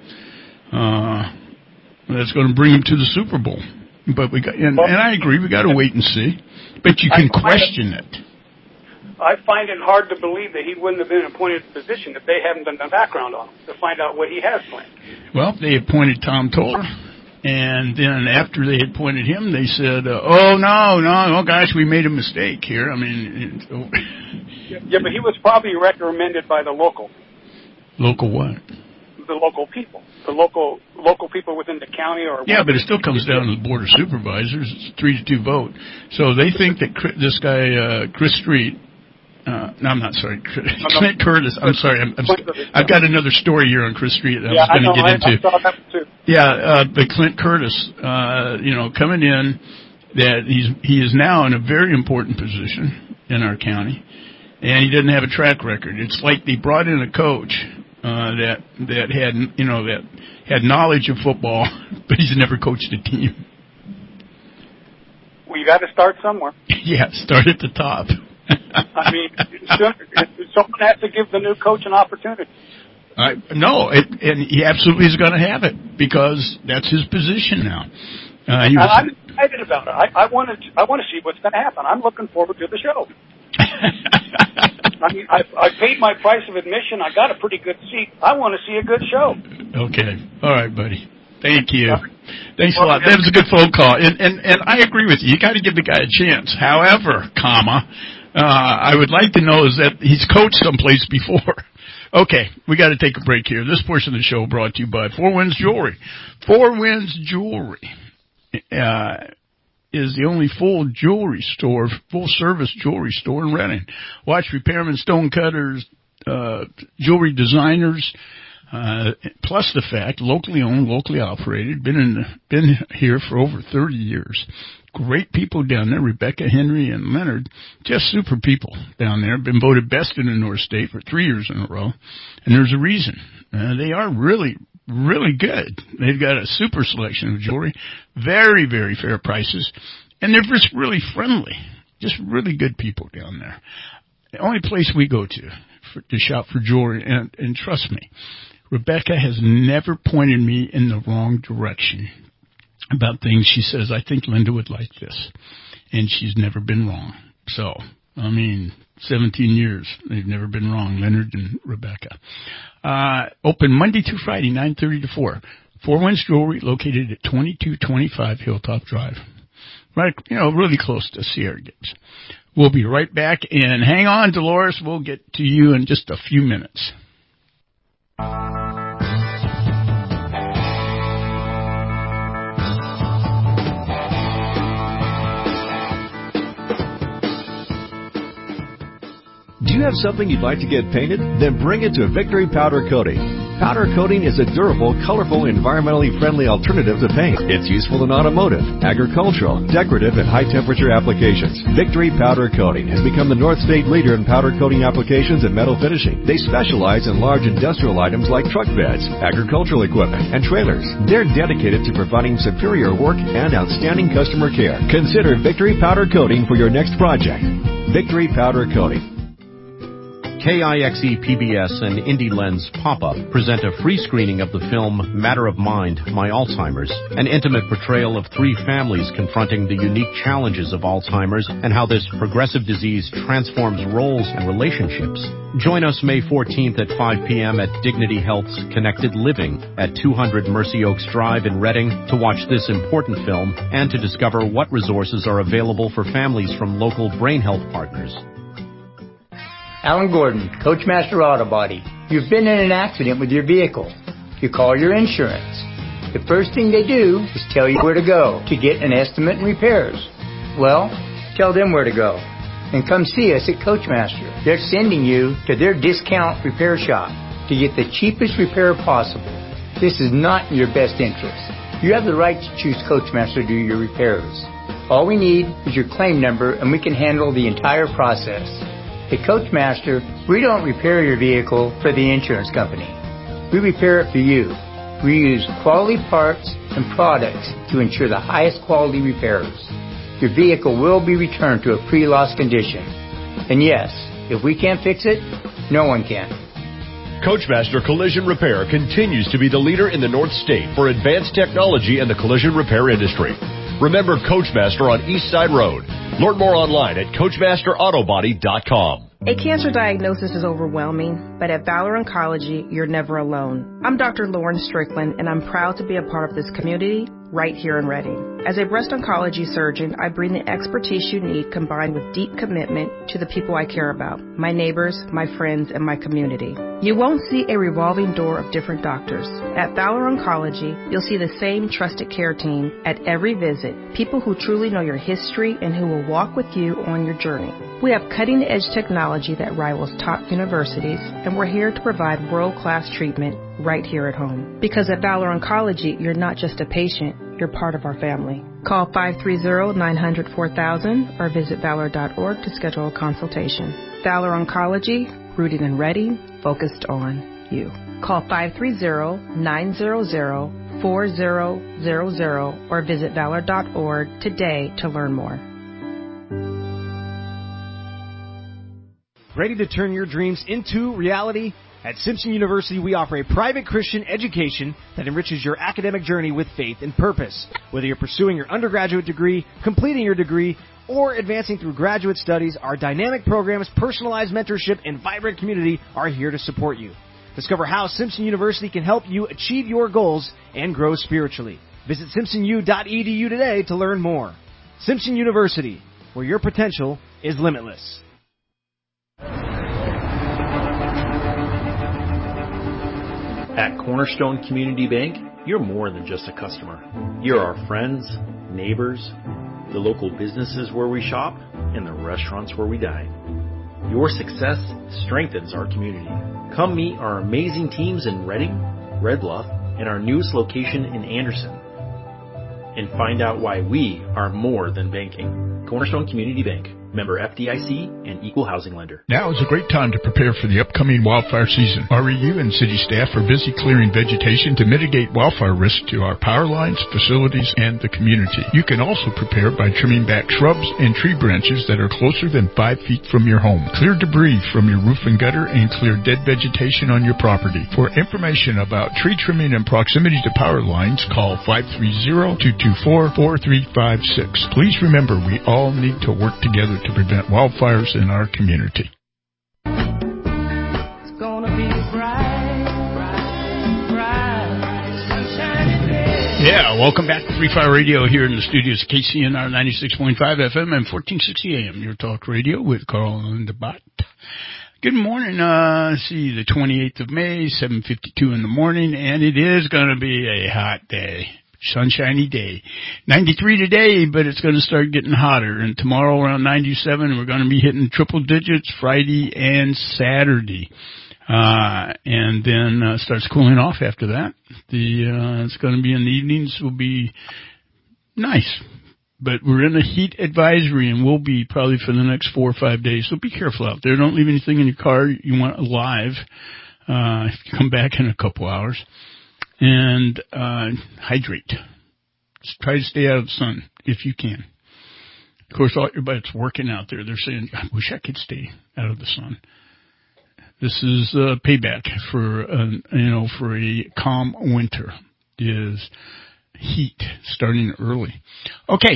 going to bring him to the Super Bowl. But and I agree, we got to wait and see. But you can question it. I find it hard to believe that he wouldn't have been appointed to the position if they haven't done the background on him to find out what he has planned. Well, they appointed Tom Toller, and then after they appointed him, they said, oh gosh, we made a mistake here. I mean... Yeah, but he was probably recommended by the local. Local what? The local people. The local people within the county or... Yeah, but it still comes down to the Board of Supervisors. It's a 3-2 vote. So they think that this guy, Chris Street... no, I'm not sorry. Clint Curtis. I'm sorry. I've got another story here on Chris Street that I was going to get into. I saw that too. Yeah, but Clint Curtis, coming in, that he is now in a very important position in our county, and he doesn't have a track record. It's like they brought in a coach that had knowledge of football, but he's never coached a team. Well, you got to start somewhere. Yeah, start at the top. I mean, someone has to give the new coach an opportunity. And he absolutely is going to have it because that's his position now. I'm excited about it. I want to see what's going to happen. I'm looking forward to the show. I mean, I paid my price of admission. I got a pretty good seat. I want to see a good show. Okay. All right, buddy. Thank you. Thanks a lot. That was a good phone call. And I agree with you. You got to give the guy a chance. However, I would like to know is that he's coached someplace before. Okay, we got to take a break here. This portion of the show brought to you by Four Winds Jewelry. Four Winds Jewelry is the only full-service jewelry store in Redding. Watch repairmen, stone cutters, jewelry designers, plus the fact, locally owned, locally operated, been here for over 30 years. Great people down there, Rebecca, Henry, and Leonard, just super people down there. Been voted best in the North State for 3 years in a row, and there's a reason. They are really, really good. They've got a super selection of jewelry, very, very fair prices, and they're just really friendly. Just really good people down there. The only place we go to shop for jewelry, and trust me, Rebecca has never pointed me in the wrong direction about things. She says, I think Linda would like this. And she's never been wrong. So, 17 years, they've never been wrong, Leonard and Rebecca. Open Monday through Friday, 9:30 to 4. Four Winds Jewelry, located at 2225 Hilltop Drive. Right, really close to Sierra Gibbs. We'll be right back, and hang on, Dolores. We'll get to you in just a few minutes. Do you have something you'd like to get painted? Then bring it to Victory Powder Coating. Powder coating is a durable, colorful, environmentally friendly alternative to paint. It's useful in automotive, agricultural, decorative, and high-temperature applications. Victory Powder Coating has become the North State leader in powder coating applications and metal finishing. They specialize in large industrial items like truck beds, agricultural equipment, and trailers. They're dedicated to providing superior work and outstanding customer care. Consider Victory Powder Coating for your next project. Victory Powder Coating. KIXE PBS and Indie Lens Pop-Up present a free screening of the film Matter of Mind, My Alzheimer's, an intimate portrayal of three families confronting the unique challenges of Alzheimer's and how this progressive disease transforms roles and relationships. Join us May 14th at 5 p.m. at Dignity Health's Connected Living at 200 Mercy Oaks Drive in Redding to watch this important film and to discover what resources are available for families from local brain health partners. Alan Gordon, Coachmaster Auto Body. You've been in an accident with your vehicle. You call your insurance. The first thing they do is tell you where to go to get an estimate and repairs. Well, tell them where to go. And come see us at Coachmaster. They're sending you to their discount repair shop to get the cheapest repair possible. This is not in your best interest. You have the right to choose Coachmaster to do your repairs. All we need is your claim number and we can handle the entire process. At Coachmaster, we don't repair your vehicle for the insurance company. We repair it for you. We use quality parts and products to ensure the highest quality repairs. Your vehicle will be returned to a pre-loss condition. And yes, if we can't fix it, no one can. Coachmaster Collision Repair continues to be the leader in the North State for advanced technology in the collision repair industry. Remember Coachmaster on East Side Road. Learn more online at CoachmasterAutobody.com. A cancer diagnosis is overwhelming, but at Valor Oncology, you're never alone. I'm Dr. Lauren Strickland, and I'm proud to be a part of this community right here in Reading. As a breast oncology surgeon, I bring the expertise you need combined with deep commitment to the people I care about, my neighbors, my friends, and my community. You won't see a revolving door of different doctors. At Valor Oncology, you'll see the same trusted care team at every visit, people who truly know your history and who will walk with you on your journey. We have cutting-edge technology that rivals top universities, and we're here to provide world-class treatment right here at home. Because at Valor Oncology, you're not just a patient, you're part of our family. Call 530-900-4000 or visit valor.org to schedule a consultation. Valor Oncology, rooted in Reading, focused on you. Call 530-900-4000 or visit valor.org today to learn more. Ready to turn your dreams into reality? At Simpson University, we offer a private Christian education that enriches your academic journey with faith and purpose. Whether you're pursuing your undergraduate degree, completing your degree, or advancing through graduate studies, our dynamic programs, personalized mentorship, and vibrant community are here to support you. Discover how Simpson University can help you achieve your goals and grow spiritually. Visit simpsonu.edu today to learn more. Simpson University, where your potential is limitless. At Cornerstone Community Bank, you're more than just a customer. You're our friends, neighbors, the local businesses where we shop, and the restaurants where we dine. Your success strengthens our community. Come meet our amazing teams in Reading, Red Bluff, and our newest location in Anderson. And find out why we are more than banking. Cornerstone Community Bank. Member FDIC and Equal Housing Lender. Now is a great time to prepare for the upcoming wildfire season. REU and city staff are busy clearing vegetation to mitigate wildfire risk to our power lines, facilities, and the community. You can also prepare by trimming back shrubs and tree branches that are closer than 5 feet from your home. Clear debris from your roof and gutter and clear dead vegetation on your property. For information about tree trimming and proximity to power lines, call 530-224-4356. Please remember, we all need to work together to prevent wildfires in our community. It's gonna be bright, sunshiny day. Yeah, welcome back to Free Fire Radio here in the studios of KCNR 96.5 FM and 1460 AM, your talk radio with Carl and the Bot. Good morning, the 28th of May, 7:52 in the morning, and it is going to be a hot day. Sunshiny day. 93 today, but it's going to start getting hotter. And tomorrow around 97, we're going to be hitting triple digits Friday and Saturday. And then starts cooling off after that. It's going to be in the evenings will be nice. But we're in a heat advisory and will be probably for the next 4 or 5 days. So be careful out there. Don't leave anything in your car you want alive. If you come back in a couple hours. And hydrate. Just try to stay out of the sun if you can. Of course, all everybody's working out there. They're saying, I wish I could stay out of the sun. This is payback for for a calm winter. Is heat starting early. Okay,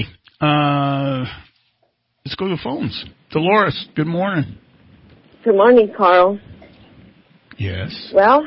let's go to the phones. Dolores, good morning. Good morning, Carl. Yes. Well,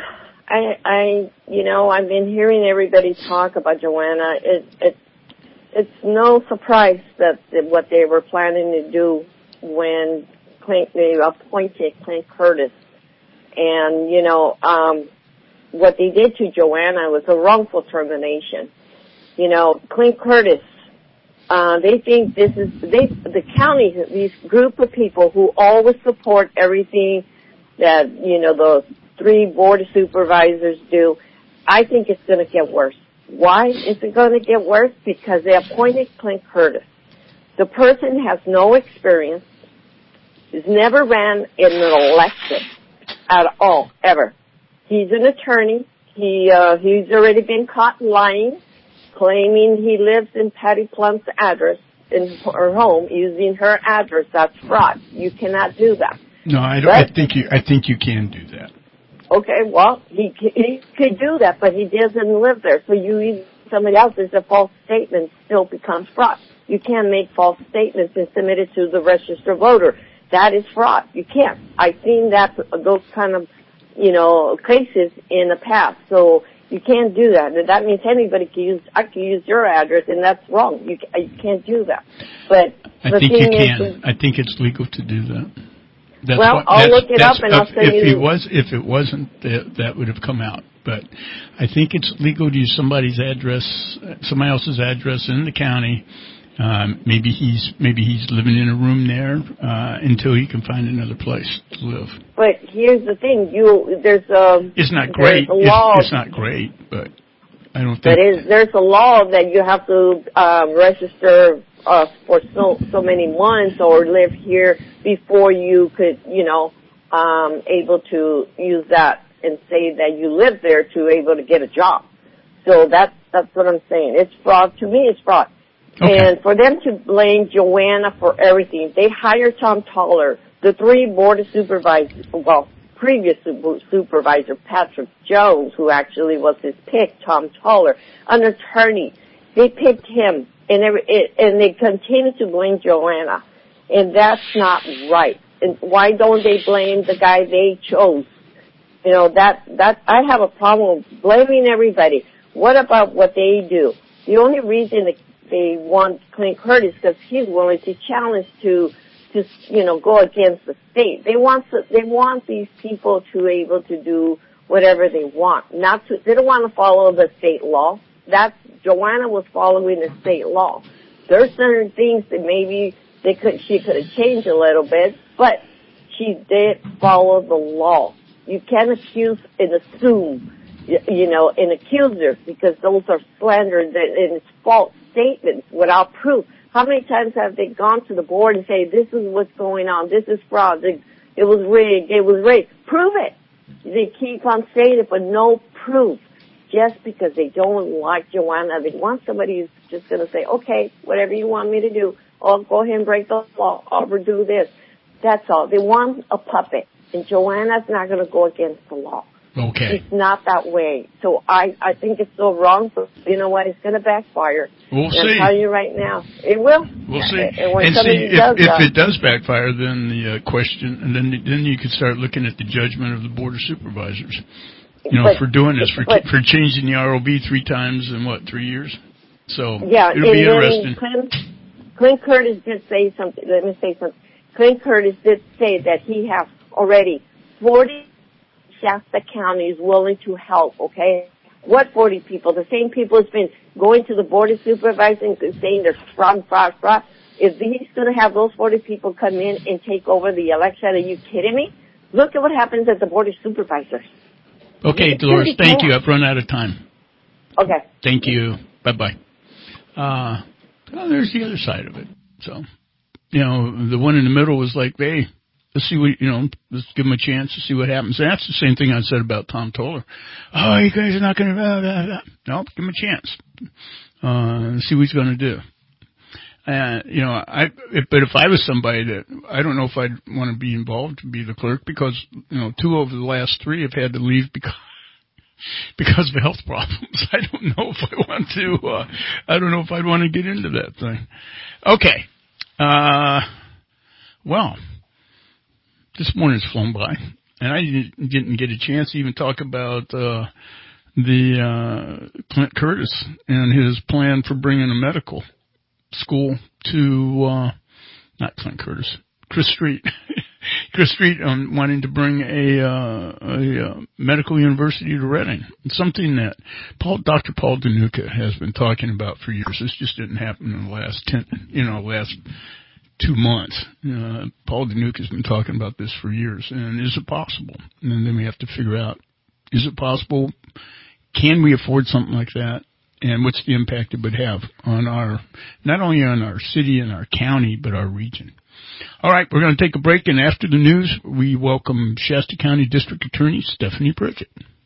I've been hearing everybody talk about Joanna. It's no surprise that what they were planning to do when they appointed Clint Curtis. And, what they did to Joanna was a wrongful termination. Clint Curtis, they think the county, these group of people who always support everything that, the 3 board of supervisors do, I think it's going to get worse. Why is it going to get worse? Because they appointed Clint Curtis. The person has no experience. He's never ran in an election at all, ever. He's an attorney. He's already been caught lying, claiming he lives in Patty Plum's address in her home, using her address. That's fraud. You cannot do that. No, I don't. I think you can do that. Okay, well, he could do that, but he doesn't live there. So you use somebody else's, a false statement still becomes fraud. You can't make false statements and submit it to the registered voter. That is fraud. You can't. I've seen those kind of, cases in the past. So you can't do that. That means anybody I can use your address, and that's wrong. You can't do that. But I think you can. I think it's legal to do that. I'll look it up and I'll send you. If it wasn't, that would have come out. But I think it's legal to use somebody else's address in the county. Maybe he's living in a room there until he can find another place to live. But here's the thing: it's not great. It's not great, but I don't think there's a law that you have to register for so many months or live here before you could, able to use that and say that you live there to able to get a job. So that's what I'm saying. It's fraud. To me, it's fraud. Okay. And for them to blame Joanna for everything, they hired Tom Toller, the 3 board of supervisors, previous supervisor, Patrick Jones, who actually was his pick, Tom Toller, an attorney. They picked him, and they continue to blame Joanna. And that's not right. And why don't they blame the guy they chose? I have a problem with blaming everybody. What about what they do? The only reason they want Clint Curtis because he's willing to challenge to go against the state. They want these people to be able to do whatever they want. They don't want to follow the state law. Joanna was following the state law. There are certain things that maybe she could have changed a little bit, but she did follow the law. You can't accuse and assume, and accuse her because those are slander and it's false statements without proof. How many times have they gone to the board and say, this is what's going on, this is fraud, it was rigged, Prove it. They keep on saying it, but no proof. Just because they don't like Joanna, they want somebody who's just going to say, okay, whatever you want me to do, I'll go ahead and break the law, I'll do this. That's all. They want a puppet, and Joanna's not going to go against the law. Okay. It's not that way. So I think it's so wrong, but you know what? It's going to backfire. We'll see. I'm telling you right now. It will. We'll see. And see, if it does backfire, then the question, and then you could start looking at the judgment of the Board of Supervisors. For doing this, for changing the ROB 3 times in 3 years? So it'll be interesting. Clint Curtis did say something. Let me say something. Clint Curtis did say that he has already 40 Shasta County is willing to help, okay? What 40 people? The same people who's been going to the Board of Supervisors and saying there's fraud. If he's going to have those 40 people come in and take over the election, are you kidding me? Look at what happens at the Board of Supervisors. Okay, Dolores, thank you. I've run out of time. Okay. Thank you. Bye-bye. There's the other side of it. So, the one in the middle was like, hey, let's see what, let's give him a chance to see what happens. And that's the same thing I said about Tom Toller. Oh, you guys are not going to, no, give him a chance. And see what he's going to do. And, but if I was somebody that, I don't know if I'd want to be involved to be the clerk because, 2 over the last 3 have had to leave because of health problems. I don't know if I want to, I don't know if I'd want to get into that thing. Okay. Well, this morning's flown by and I didn't get a chance to even talk about, Clint Curtis and his plan for bringing a medical school to, not Clint Curtis, Chris Street. Chris Street wanting to bring a medical university to Redding. It's something that Dr. Paul DeNuca has been talking about for years. This just didn't happen in the last 2 months. Paul DeNuca has been talking about this for years. And is it possible? And then we have to figure out, is it possible? Can we afford something like that? And what's the impact it would have on not only on our city and our county, but our region? All right, we're going to take a break, and after the news, we welcome Shasta County District Attorney Stephanie Pritchett.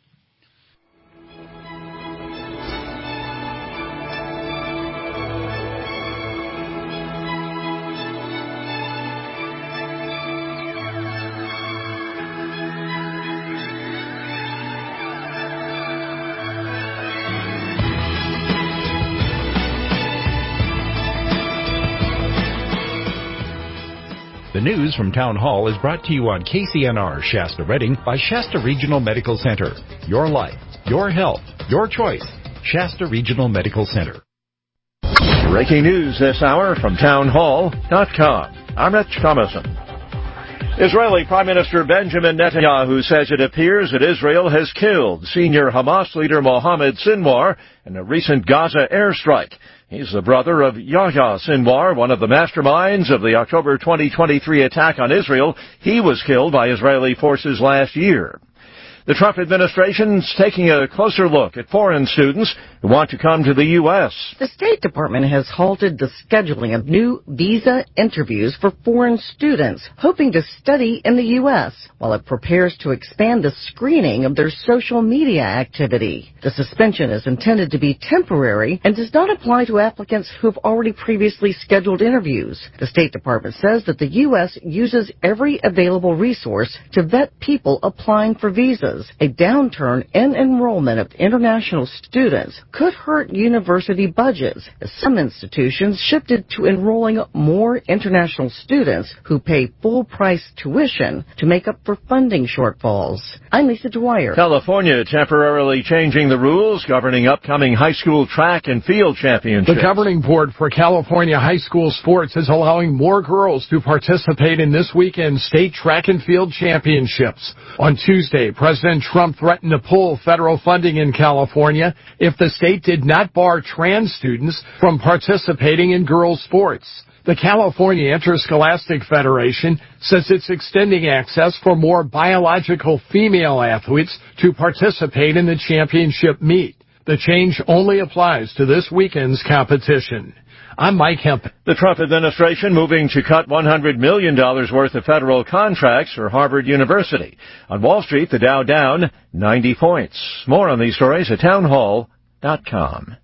The news from Town Hall is brought to you on KCNR Shasta Redding by Shasta Regional Medical Center. Your life, your health, your choice. Shasta Regional Medical Center. Breaking news this hour from townhall.com. I'm Rich Thomason. Israeli Prime Minister Benjamin Netanyahu says it appears that Israel has killed senior Hamas leader Mohammed Sinwar in a recent Gaza airstrike. He's the brother of Yahya Sinwar, one of the masterminds of the October 2023 attack on Israel. He was killed by Israeli forces last year. The Trump administration's taking a closer look at foreign students who want to come to the U.S. The State Department has halted the scheduling of new visa interviews for foreign students hoping to study in the U.S. while it prepares to expand the screening of their social media activity. The suspension is intended to be temporary and does not apply to applicants who have already previously scheduled interviews. The State Department says that the U.S. uses every available resource to vet people applying for visas. A downturn in enrollment of international students could hurt university budgets, as some institutions shifted to enrolling more international students who pay full-price tuition to make up for funding shortfalls. I'm Lisa Dwyer. California temporarily changing the rules governing upcoming high school track and field championships. The governing board for California high school sports is allowing more girls to participate in this weekend's state track and field championships. On Tuesday, President Trump threatened to pull federal funding in California if the state did not bar trans students from participating in girls' sports. The California Interscholastic Federation says it's extending access for more biological female athletes to participate in the championship meet. The change only applies to this weekend's competition. I'm Mike Hempen. The Trump administration moving to cut $100 million worth of federal contracts for Harvard University. On Wall Street, the Dow down 90 points. More on these stories at townhall.com.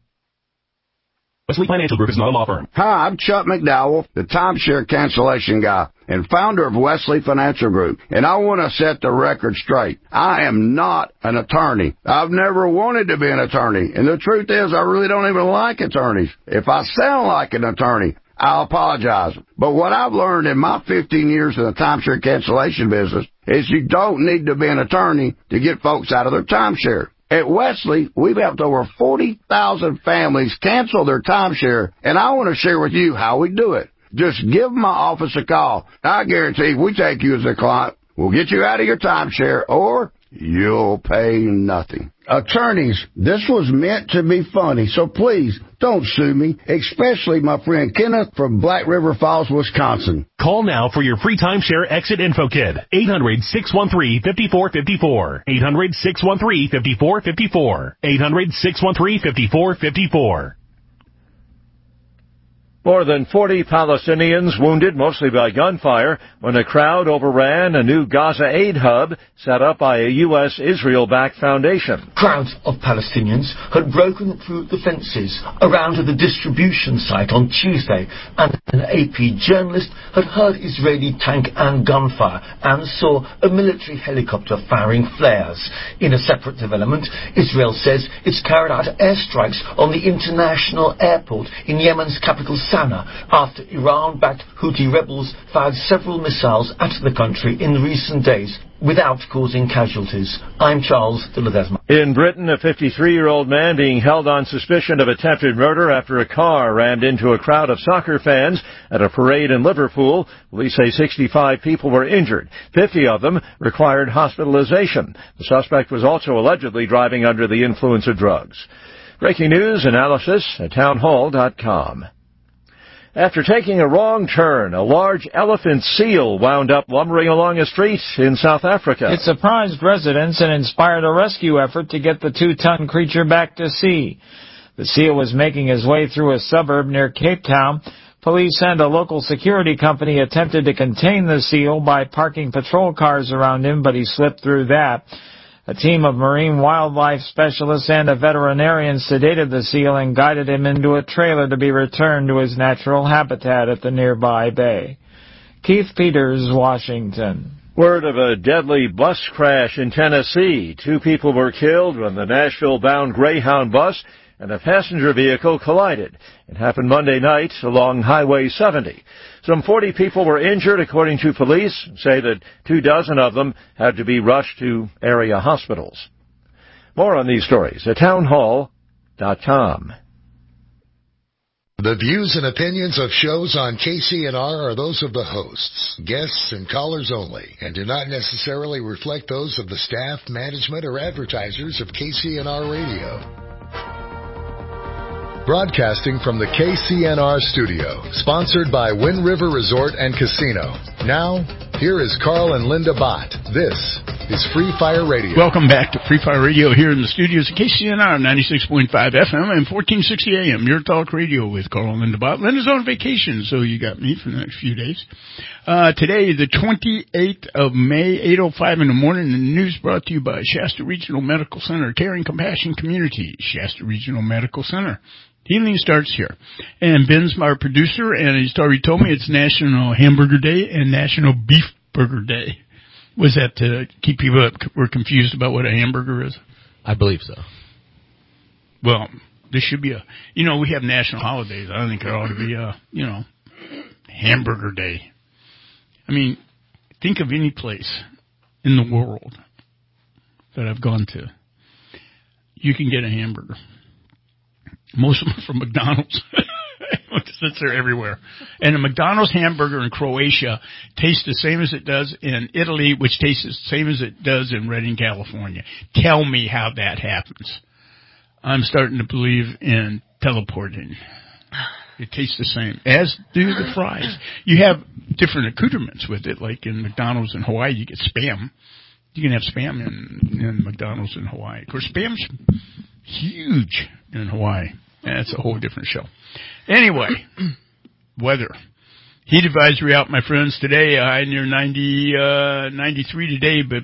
Wesley Financial Group is not a law firm. Hi, I'm Chuck McDowell, the timeshare cancellation guy and founder of Wesley Financial Group. And I want to set the record straight. I am not an attorney. I've never wanted to be an attorney. And the truth is, I really don't even like attorneys. If I sound like an attorney, I'll apologize. But what I've learned in my 15 years in the timeshare cancellation business is you don't need to be an attorney to get folks out of their timeshare. At Wesley, we've helped over 40,000 families cancel their timeshare, and I want to share with you how we do it. Just give my office a call. I guarantee if we take you as a client, we'll get you out of your timeshare, or you'll pay nothing. Attorneys, this was meant to be funny, so please don't sue me, especially my friend Kenneth from Black River Falls, Wisconsin. Call now for your free timeshare exit info kit. 800-613-5454. 800-613-5454. 800-613-5454. More than 40 Palestinians wounded, mostly by gunfire, when a crowd overran a new Gaza aid hub set up by a U.S.-Israel-backed foundation. Crowds of Palestinians had broken through the fences around the distribution site on Tuesday, and an AP journalist had heard Israeli tank and gunfire and saw a military helicopter firing flares. In a separate development, Israel says it's carried out airstrikes on the international airport in Yemen's capital Sana'a after Iran-backed Houthi rebels fired several missiles at the country in recent days without causing casualties. I'm Charles de Ledesma. In Britain, a 53-year-old man being held on suspicion of attempted murder after a car rammed into a crowd of soccer fans at a parade in Liverpool. Police say 65 people were injured. 50 of them required hospitalization. The suspect was also allegedly driving under the influence of drugs. Breaking news analysis at townhall.com. After taking a wrong turn, a large elephant seal wound up lumbering along a street in South Africa. It surprised residents and inspired a rescue effort to get the 2-ton creature back to sea. The seal was making his way through a suburb near Cape Town Police and a local security company attempted to contain the seal by parking patrol cars around him, but he slipped through that. A team of marine wildlife specialists and a veterinarian sedated the seal and guided him into a trailer to be returned to his natural habitat at the nearby bay. Keith Peters, Washington. Word of a deadly bus crash in Tennessee. 2 people were killed when the Nashville-bound Greyhound bus and a passenger vehicle collided. It happened Monday night along Highway 70. Some 40 people were injured, according to police, say that 24 of them had to be rushed to area hospitals. More on these stories at townhall.com. The views and opinions of shows on KCNR are those of the hosts, guests, and callers only, and do not necessarily reflect those of the staff, management, or advertisers of KCNR Radio. Broadcasting from the KCNR studio, sponsored by Wind River Resort and Casino. Now, here is Carl and Linda Bott. This is Free Fire Radio. Welcome back to Free Fire Radio here in the studios of KCNR 96.5 FM and 1460 AM. Your talk radio with Carl and Linda Bott. Linda's on vacation, so you got me for the next few days. Today, the 28th of May, 8:05 in the morning, the news brought to you by Shasta Regional Medical Center, Caring Compassion Community, Shasta Regional Medical Center. Healing starts here. And Ben's our producer, and he's already told me it's National Hamburger Day and National Beef Burger Day. Was that to keep people up? We're confused about what a hamburger is? I believe so. Well, this should be we have national holidays. I think there ought to be Hamburger Day. I mean, think of any place in the world that I've gone to. You can get a hamburger. Most of them are from McDonald's. They're everywhere. And a McDonald's hamburger in Croatia tastes the same as it does in Italy, which tastes the same as it does in Redding, California. Tell me how that happens. I'm starting to believe in teleporting. It tastes the same, as do the fries. You have different accoutrements with it, like in McDonald's in Hawaii, you get Spam. You can have Spam in McDonald's in Hawaii. Of course, Spam's huge in Hawaii. That's a whole different show. Anyway, weather. Heat advisory out, my friends, today. High near 93 today, but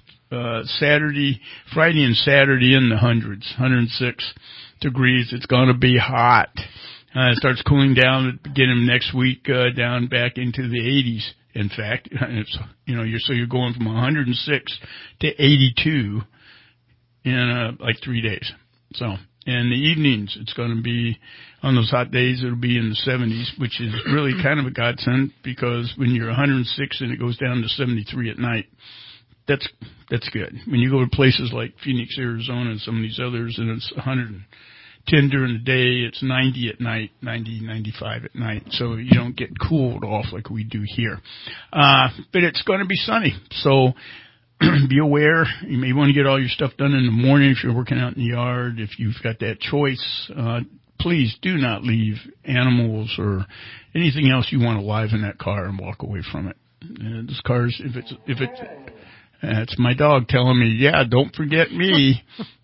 Friday and Saturday in the hundreds, 106 degrees. It's going to be hot. It starts cooling down at the beginning of next week, down back into the 80s. In fact, it's, you're going from 106 to 82 in like 3 days. So, in the evenings, it's going to be, on those hot days, it'll be in the 70s, which is really kind of a godsend, because when you're 106 and it goes down to 73 at night, that's good. When you go to places like Phoenix, Arizona, and some of these others, and it's 110 during the day, it's 90 at night, 90, 95 at night, so you don't get cooled off like we do here. But it's going to be sunny, so be aware. You may want to get all your stuff done in the morning if you're working out in the yard. If you've got that choice, please do not leave animals or anything else you want alive in that car and walk away from it. Those cars, if it's that's my dog telling me, yeah, don't forget me.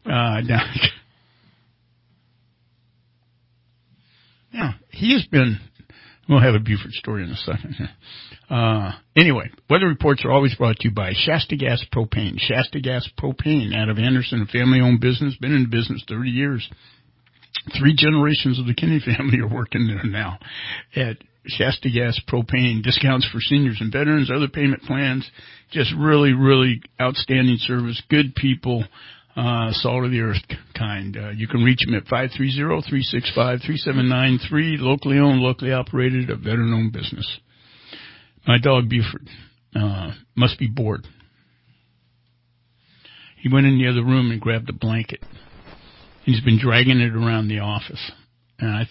Yeah, he has been. We'll have a Buford story in a second here. Anyway, weather reports are always brought to you by Shasta Gas Propane. Shasta Gas Propane out of Anderson, a family-owned business, been in business 30 years. 3 generations of the Kinney family are working there now at Shasta Gas Propane. Discounts for seniors and veterans, other payment plans. Just really, really outstanding service. Good people. Salt of the earth kind. You can reach them at 530-365-3793. Locally owned, locally operated, a veteran-owned business. My dog Buford must be bored. He went in the other room and grabbed a blanket. He's been dragging it around the office. And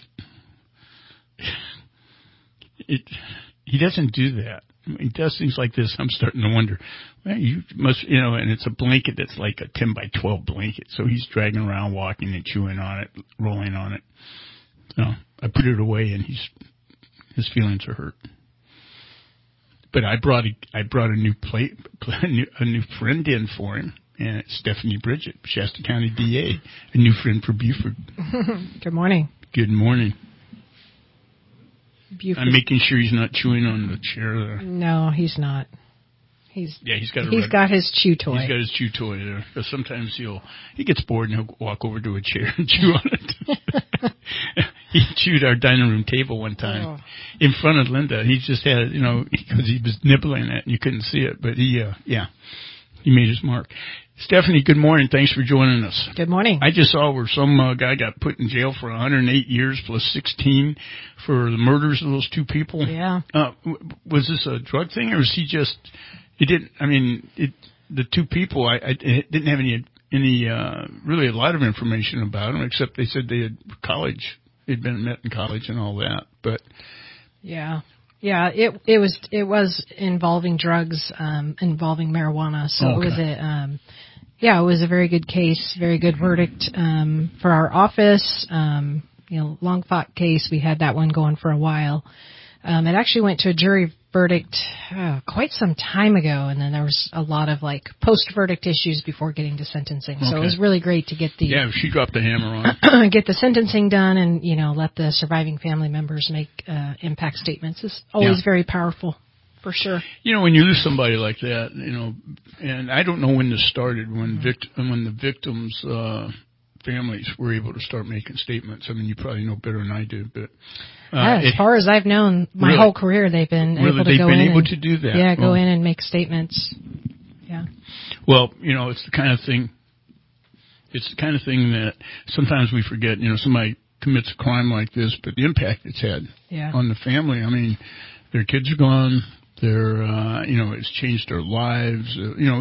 he doesn't do that. He does things like this. I'm starting to wonder, well, you must, and it's a blanket that's like a 10 by 12 blanket. So he's dragging around, walking and chewing on it, rolling on it. So I put it away and his feelings are hurt. But I brought a new a new friend in for him, and it's Stephanie Bridget, Shasta County DA, a new friend for Buford. Good morning. Good morning. I'm making sure he's not chewing on the chair there. No, he's not. He's got his chew toy. He's got his chew toy there. Because sometimes he gets bored and he'll walk over to a chair and chew on it. He chewed our dining room table one time in front of Linda. He just had, because he was nibbling it and you couldn't see it. But he made his mark. Stephanie, good morning. Thanks for joining us. Good morning. I just saw where some guy got put in jail for 108 years plus 16 for the murders of those two people. Yeah. Was this a drug thing, or was he just? He didn't. I mean, the two people. I didn't have any really a lot of information about them, except they said they had college. They'd been met in college and all that. But yeah. It was involving drugs, involving marijuana. So it was a very good case, very good verdict for our office. Long fought case. We had that one going for a while. It actually went to a jury verdict quite some time ago, and then there was a lot of post-verdict issues before getting to sentencing. So it was really great to get she dropped the hammer on get the sentencing done, and let the surviving family members make impact statements. It's always very powerful, for sure. When you lose somebody like that, and I don't know when this started, when the victims' families were able to start making statements. I mean, you probably know better than I do, but. As far as I've known, my whole career, they've been able to do that. Yeah, go in and make statements. Yeah. Well, it's the kind of thing. It's the kind of thing that sometimes we forget. Somebody commits a crime like this, but the impact it's had on the family. I mean, their kids are gone. They're, it's changed their lives.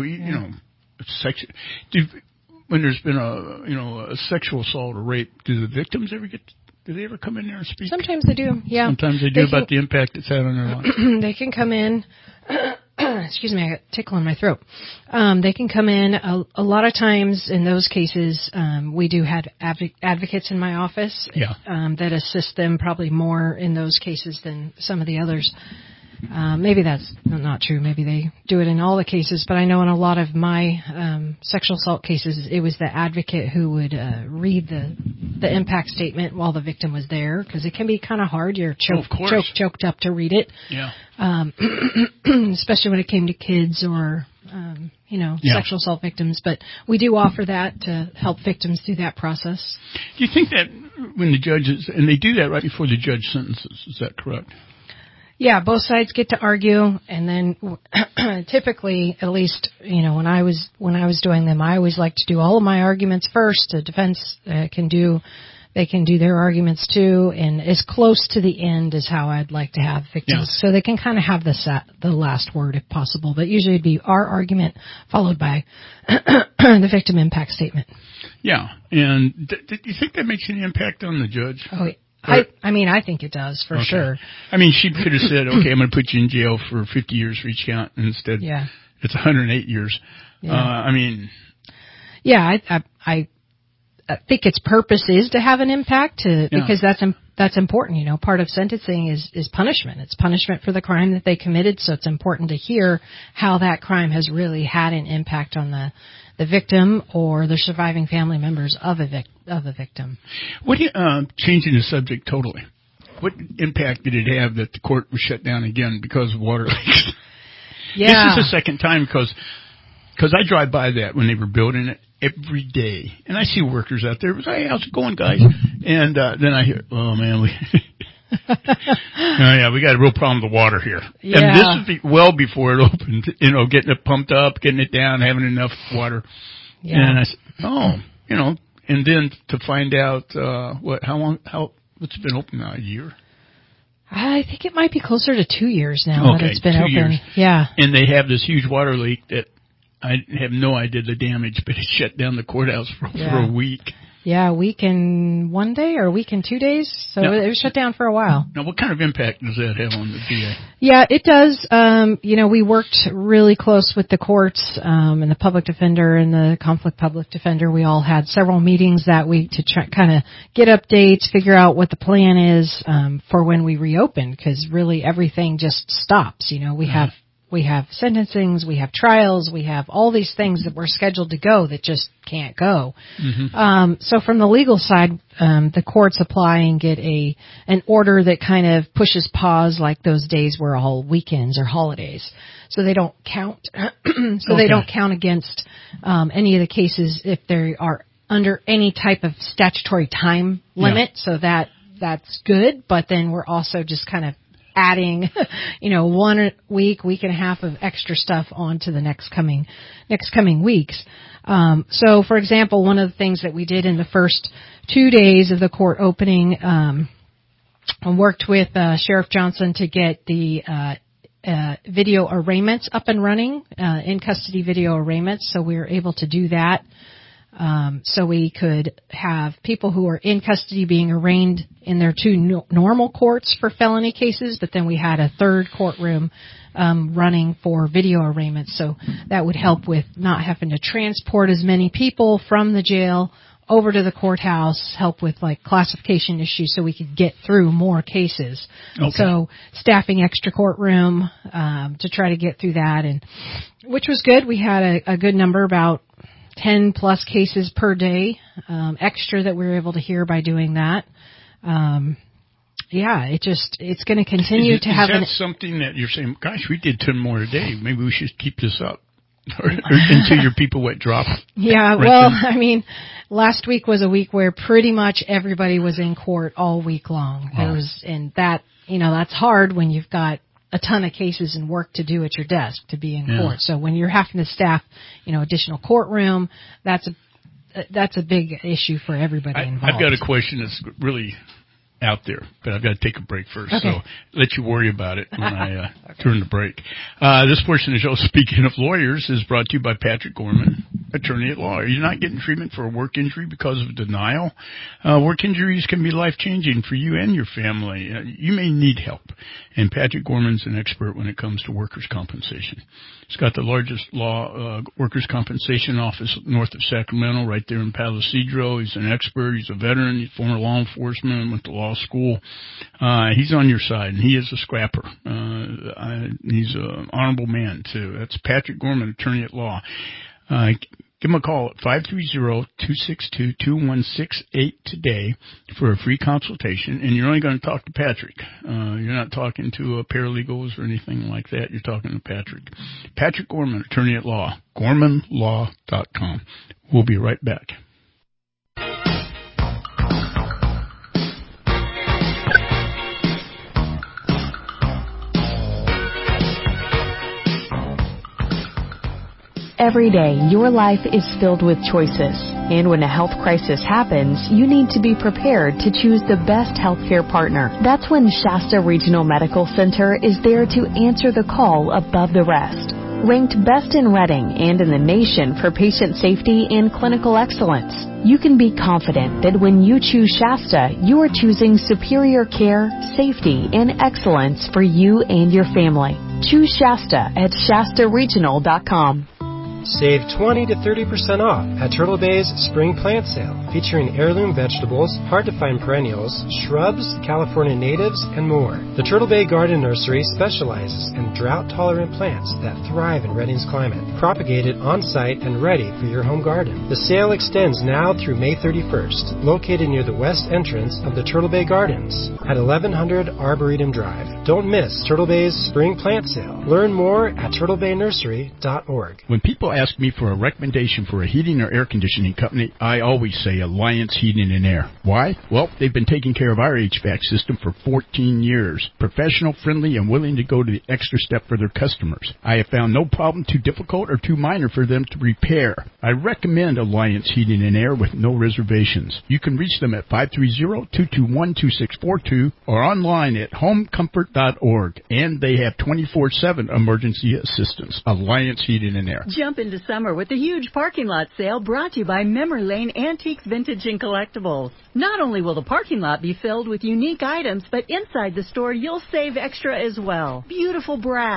When there's been a sexual assault or rape, do the victims ever do they ever come in there and speak? Sometimes they do, yeah. Sometimes they do about the impact it's had on their life. They can come in. Excuse me, I got a tickle in my throat. They can come in. A lot of times in those cases, we do have advocates in my office that assist them probably more in those cases than some of the others. Maybe that's not true. Maybe they do it in all the cases, but I know in a lot of my sexual assault cases, it was the advocate who would read the impact statement while the victim was there, because it can be kind of hard. You're choked up to read it, especially when it came to kids or sexual assault victims. But we do offer that to help victims through that process. Do you think that when the judges, and they do that right before the judge sentences, is that correct? Yeah, both sides get to argue, and then typically, at least, when I was doing them, I always like to do all of my arguments first. The defense can do their arguments too, and as close to the end is how I'd like to have victims, so they can kind of have the last word if possible. But usually it'd be our argument followed by the victim impact statement. Yeah, and do you think that makes any impact on the judge? Oh, yeah. I think it does, for sure. I mean, she could have said, okay, I'm going to put you in jail for 50 years for each count, and instead it's 108 years. Yeah. I think its purpose is to have an impact, because that's important. Part of sentencing is punishment. It's punishment for the crime that they committed, so it's important to hear how that crime has really had an impact on the victim or the surviving family members of a victim. What changing the subject totally? What impact did it have that the court was shut down again because of water leaks? Yeah. This is the second time because I drive by that when they were building it every day, and I see workers out there. Hey, how's it going, guys? And then I hear, oh man, we got a real problem with the water here. Yeah. And this is well before it opened, getting it pumped up, getting it down, having enough water. Yeah. And I said, and then to find out, it's been open now, a year? I think it might be closer to 2 years now that it's been open. Years. Yeah. And they have this huge water leak that I have no idea the damage, but it shut down the courthouse for a week. Yeah, a week and 1 day or a week and 2 days. So it was shut down for a while. Now, what kind of impact does that have on the DA? Yeah, it does. We worked really close with the courts and the public defender and the conflict public defender. We all had several meetings that week to try kind of get updates, figure out what the plan is for when we reopen, because really everything just stops. We have We have sentencings, we have trials, we have all these things that were scheduled to go that just can't go. Mm-hmm. So from the legal side, the courts apply and get an order that kind of pushes pause, like those days were all weekends or holidays. So they don't count. They don't count against any of the cases if they are under any type of statutory time limit. Yeah. So that's good. But then we're also just kind of adding, 1 week and a half of extra stuff onto the next coming weeks. So, for example, one of the things that we did in the first 2 days of the court opening, I worked with Sheriff Johnson to get the video arraignments up and running, in custody video arraignments. So we were able to do that. So we could have people who are in custody being arraigned in their 2 normal courts for felony cases, but then we had a third courtroom running for video arraignments. So that would help with not having to transport as many people from the jail over to the courthouse, help with like classification issues so we could get through more cases. Okay. So staffing extra courtroom to try to get through that, and which was good. We had a good number, about 10 plus cases per day, extra that we were able to hear by doing that. It's going to continue to have. Is that something that you're saying, gosh, we did 10 more a day, maybe we should keep this up or until your people would drop? Yeah, well, I mean, last week was a week where pretty much everybody was in court all week long. That's hard when you've got a ton of cases and work to do at your desk to be in court. So when you're having to staff, additional courtroom, that's a big issue for everybody involved. I've got a question that's really out there, but I've got to take a break first. Okay. So let you worry about it when I turn the break. This portion of the show, speaking of lawyers, is brought to you by Patrick Gorman, attorney at law. Are you not getting treatment for a work injury because of denial? Work injuries can be life-changing for you and your family. You may need help, and Patrick Gorman's an expert when it comes to workers' compensation. He's got the largest workers' compensation office north of Sacramento, right there in Palo Cedro. He's an expert. He's a veteran. He's former law enforcement, went to law school. He's on your side, and he is a scrapper. He's an honorable man, too. That's Patrick Gorman, attorney at law. Give him a call at 530-262-2168 today for a free consultation, and you're only going to talk to Patrick. You're not talking to paralegals or anything like that. You're talking to Patrick. Patrick Gorman, attorney at law, gormanlaw.com. We'll be right back. Every day, your life is filled with choices. And when a health crisis happens, you need to be prepared to choose the best healthcare partner. That's when Shasta Regional Medical Center is there to answer the call above the rest. Ranked best in Redding and in the nation for patient safety and clinical excellence, you can be confident that when you choose Shasta, you are choosing superior care, safety, and excellence for you and your family. Choose Shasta at shastaregional.com. Save 20 to 30% off at Turtle Bay's Spring Plant Sale, featuring heirloom vegetables, hard-to-find perennials, shrubs, California natives, and more. The Turtle Bay Garden Nursery specializes in drought-tolerant plants that thrive in Redding's climate, propagated on-site and ready for your home garden. The sale extends now through May 31st, located near the west entrance of the Turtle Bay Gardens at 1100 Arboretum Drive. Don't miss Turtle Bay's Spring Plant Sale. Learn more at turtlebaynursery.org. When people ask me for a recommendation for a heating or air conditioning company, I always say Alliance Heating and Air. Why? Well, they've been taking care of our HVAC system for 14 years. Professional, friendly, and willing to go to the extra step for their customers. I have found no problem too difficult or too minor for them to repair. I recommend Alliance Heating and Air with no reservations. You can reach them at 530-221-2642 or online at homecomfort.org. And they have 24/7 emergency assistance. Alliance Heating and Air. Jump into summer with the huge parking lot sale brought to you by Memory Lane Antiques, Vintage, and Collectibles. Not only will the parking lot be filled with unique items, but inside the store you'll save extra as well. Beautiful brass,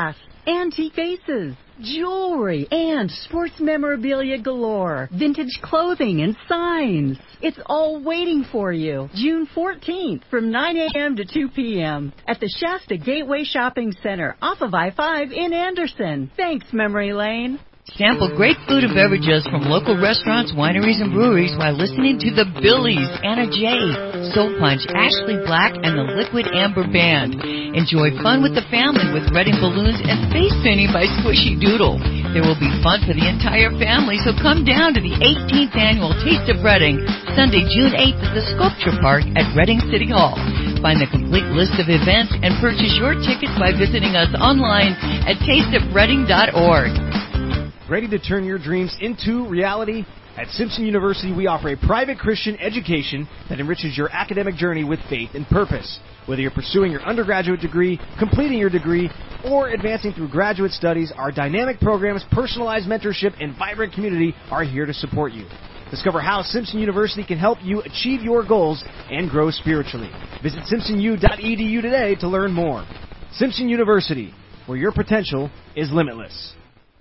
antique vases, jewelry, and sports memorabilia galore, vintage clothing and signs. It's all waiting for you. June 14th from 9 a.m. to 2 p.m. at the Shasta Gateway Shopping Center off of I-5 in Anderson. Thanks, Memory Lane. Sample great food and beverages from local restaurants, wineries, and breweries while listening to the Billies, Anna J, Soul Punch, Ashley Black, and the Liquid Amber Band. Enjoy fun with the family with Reading balloons and face painting by Squishy Doodle. There will be fun for the entire family, so come down to the 18th annual Taste of Reading, Sunday, June 8th at the Sculpture Park at Reading City Hall. Find the complete list of events and purchase your tickets by visiting us online at tasteofreading.org. Ready to turn your dreams into reality? At Simpson University, we offer a private Christian education that enriches your academic journey with faith and purpose. Whether you're pursuing your undergraduate degree, completing your degree, or advancing through graduate studies, our dynamic programs, personalized mentorship, and vibrant community are here to support you. Discover how Simpson University can help you achieve your goals and grow spiritually. Visit simpsonu.edu today to learn more. Simpson University, where your potential is limitless.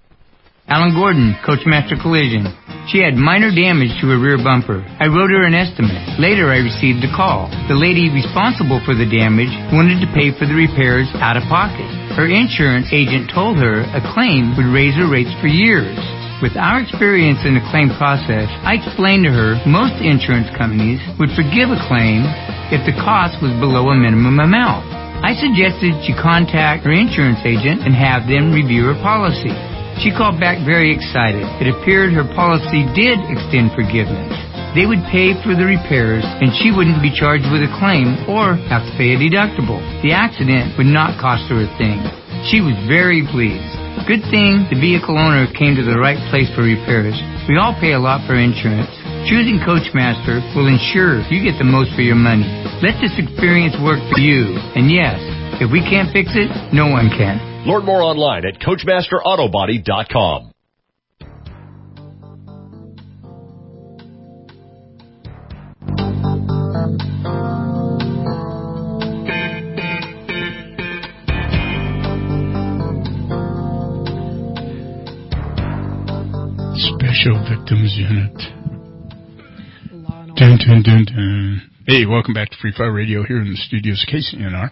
Alan Gordon, Coachmaster Collision. She had minor damage to her rear bumper. I wrote her an estimate. Later, I received a call. The lady responsible for the damage wanted to pay for the repairs out of pocket. Her insurance agent told her a claim would raise her rates for years. With our experience in the claim process, I explained to her most insurance companies would forgive a claim if the cost was below a minimum amount. I suggested she contact her insurance agent and have them review her policy. She called back very excited. It appeared her policy did extend forgiveness. They would pay for the repairs, and she wouldn't be charged with a claim or have to pay a deductible. The accident would not cost her a thing. She was very pleased. Good thing the vehicle owner came to the right place for repairs. We all pay a lot for insurance. Choosing Coachmaster will ensure you get the most for your money. Let this experience work for you. And yes, if we can't fix it, no one can. Learn more online at CoachmasterAutobody.com. Special Victims Unit. Dun, dun, dun, dun. Hey, welcome back to Free Fire Radio here in the studios of KCNR.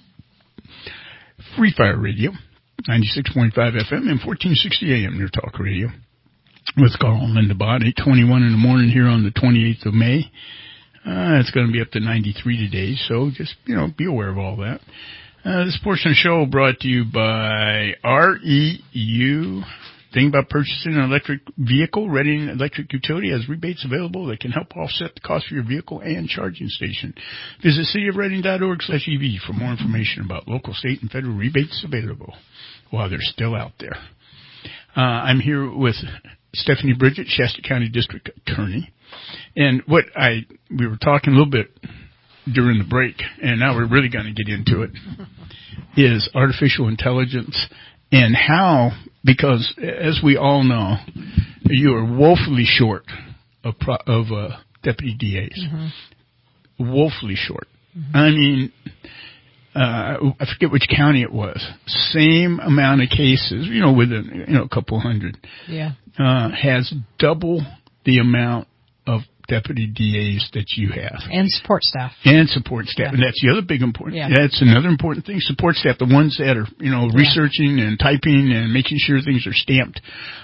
Free Fire Radio, 96.5 FM and 1460 AM, Near Talk Radio. With Carl and Linda Bott, 8:21 in the morning here on the 28th of May. It's going to be up to 93 today, so just, be aware of all that. This portion of the show brought to you by REU. Think about purchasing an electric vehicle. Reading Electric Utility has rebates available that can help offset the cost of your vehicle and charging station. Visit cityofreading.org/EV for more information about local, state, and federal rebates available while they're still out there. I'm here with Stephanie Bridget, Shasta County District Attorney. And we were talking a little bit during the break, and now we're really going to get into it, is artificial intelligence and how, because as we all know, you are woefully short of deputy DAs. Mm-hmm. Woefully short. Mm-hmm. I mean, I forget which county it was. Same amount of cases, within, a couple hundred. Yeah. Has double the amount of deputy DAs that you have. And support staff. Yeah. And that's the other big important. Yeah. That's another important thing. Support staff, the ones that are, researching and typing and making sure things are stamped.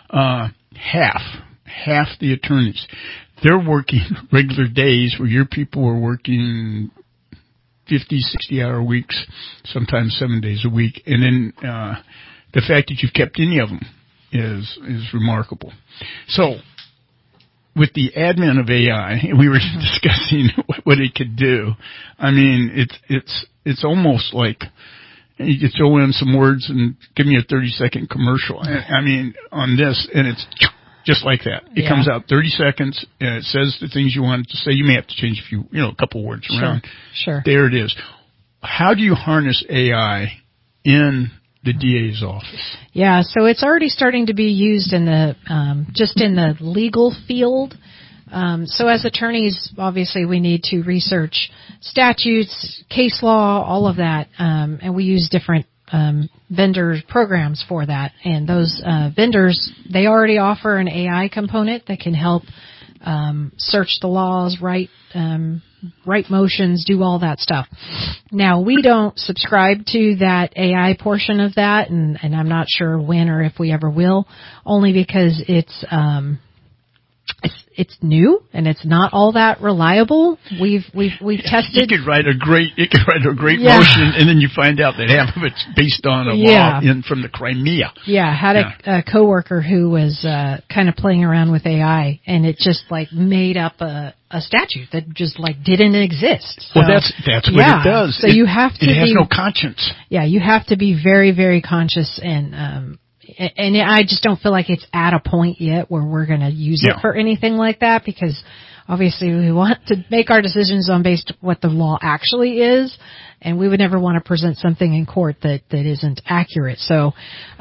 Half the attorneys. They're working regular days where your people are working 50, 60-hour weeks, sometimes 7 days a week. And then the fact that you've kept any of them is remarkable. So, with the advent of AI, we were discussing what it could do. I mean, it's almost like you could throw in some words and give me a 30-second commercial. I mean, on this, and it's just like that. It comes out 30 seconds, and it says the things you want it to say. You may have to change a couple words around. Sure. There it is. How do you harness AI in the DA's office? Yeah, so it's already starting to be used in the just in the legal field. So as attorneys, obviously, we need to research statutes, case law, all of that, and we use different vendor programs for that. And those vendors, they already offer an AI component that can help search the laws, write motions, do all that stuff. Now, we don't subscribe to that AI portion of that, and I'm not sure when or if we ever will, only because it's new and it's not all that reliable. We've tested. It could write a great motion, and then you find out that half of it's based on a law from the Crimea. Yeah, had a coworker who was kind of playing around with AI, and it just like made up a statute that just like didn't exist. So, well, that's what it does. So you have to. It has no conscience. Yeah, you have to be very, very conscious and I just don't feel like it's at a point yet where we're going to use it for anything like that, because obviously we want to make our decisions on based what the law actually is, and we would never want to present something in court that isn't accurate. So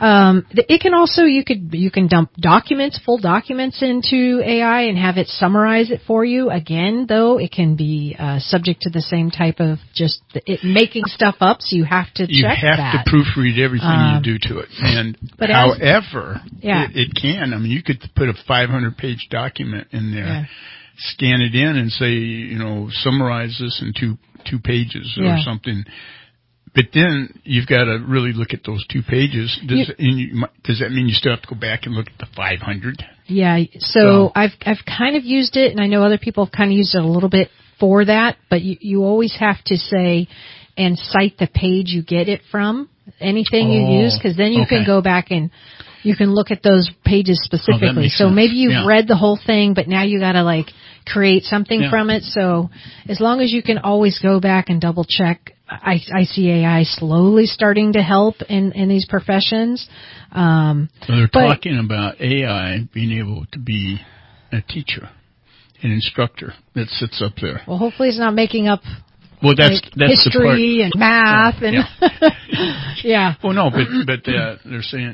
it can also, you can dump full documents into AI and have it summarize it for you. Again, though, it can be subject to the same type of just it making stuff up, so you have to check that. You have to proofread everything you do to it. And however, it can. I mean, you could put a 500-page document in there, scan it in and say, summarize this in two pages or something. But then you've got to really look at those 2 pages. Does that mean you still have to go back and look at the 500? Yeah. So I've kind of used it, and I know other people have kind of used it a little bit for that, but you always have to say and cite the page you get it from, anything you use, because then you can go back and you can look at those pages specifically. So maybe you've read the whole thing, but now you got to create something from it. So as long as you can always go back and double check, I see AI slowly starting to help in these professions. They're talking about AI being able to be a teacher, an instructor that sits up there. Well, hopefully it's not making up that's history and math and Well, no, but they're saying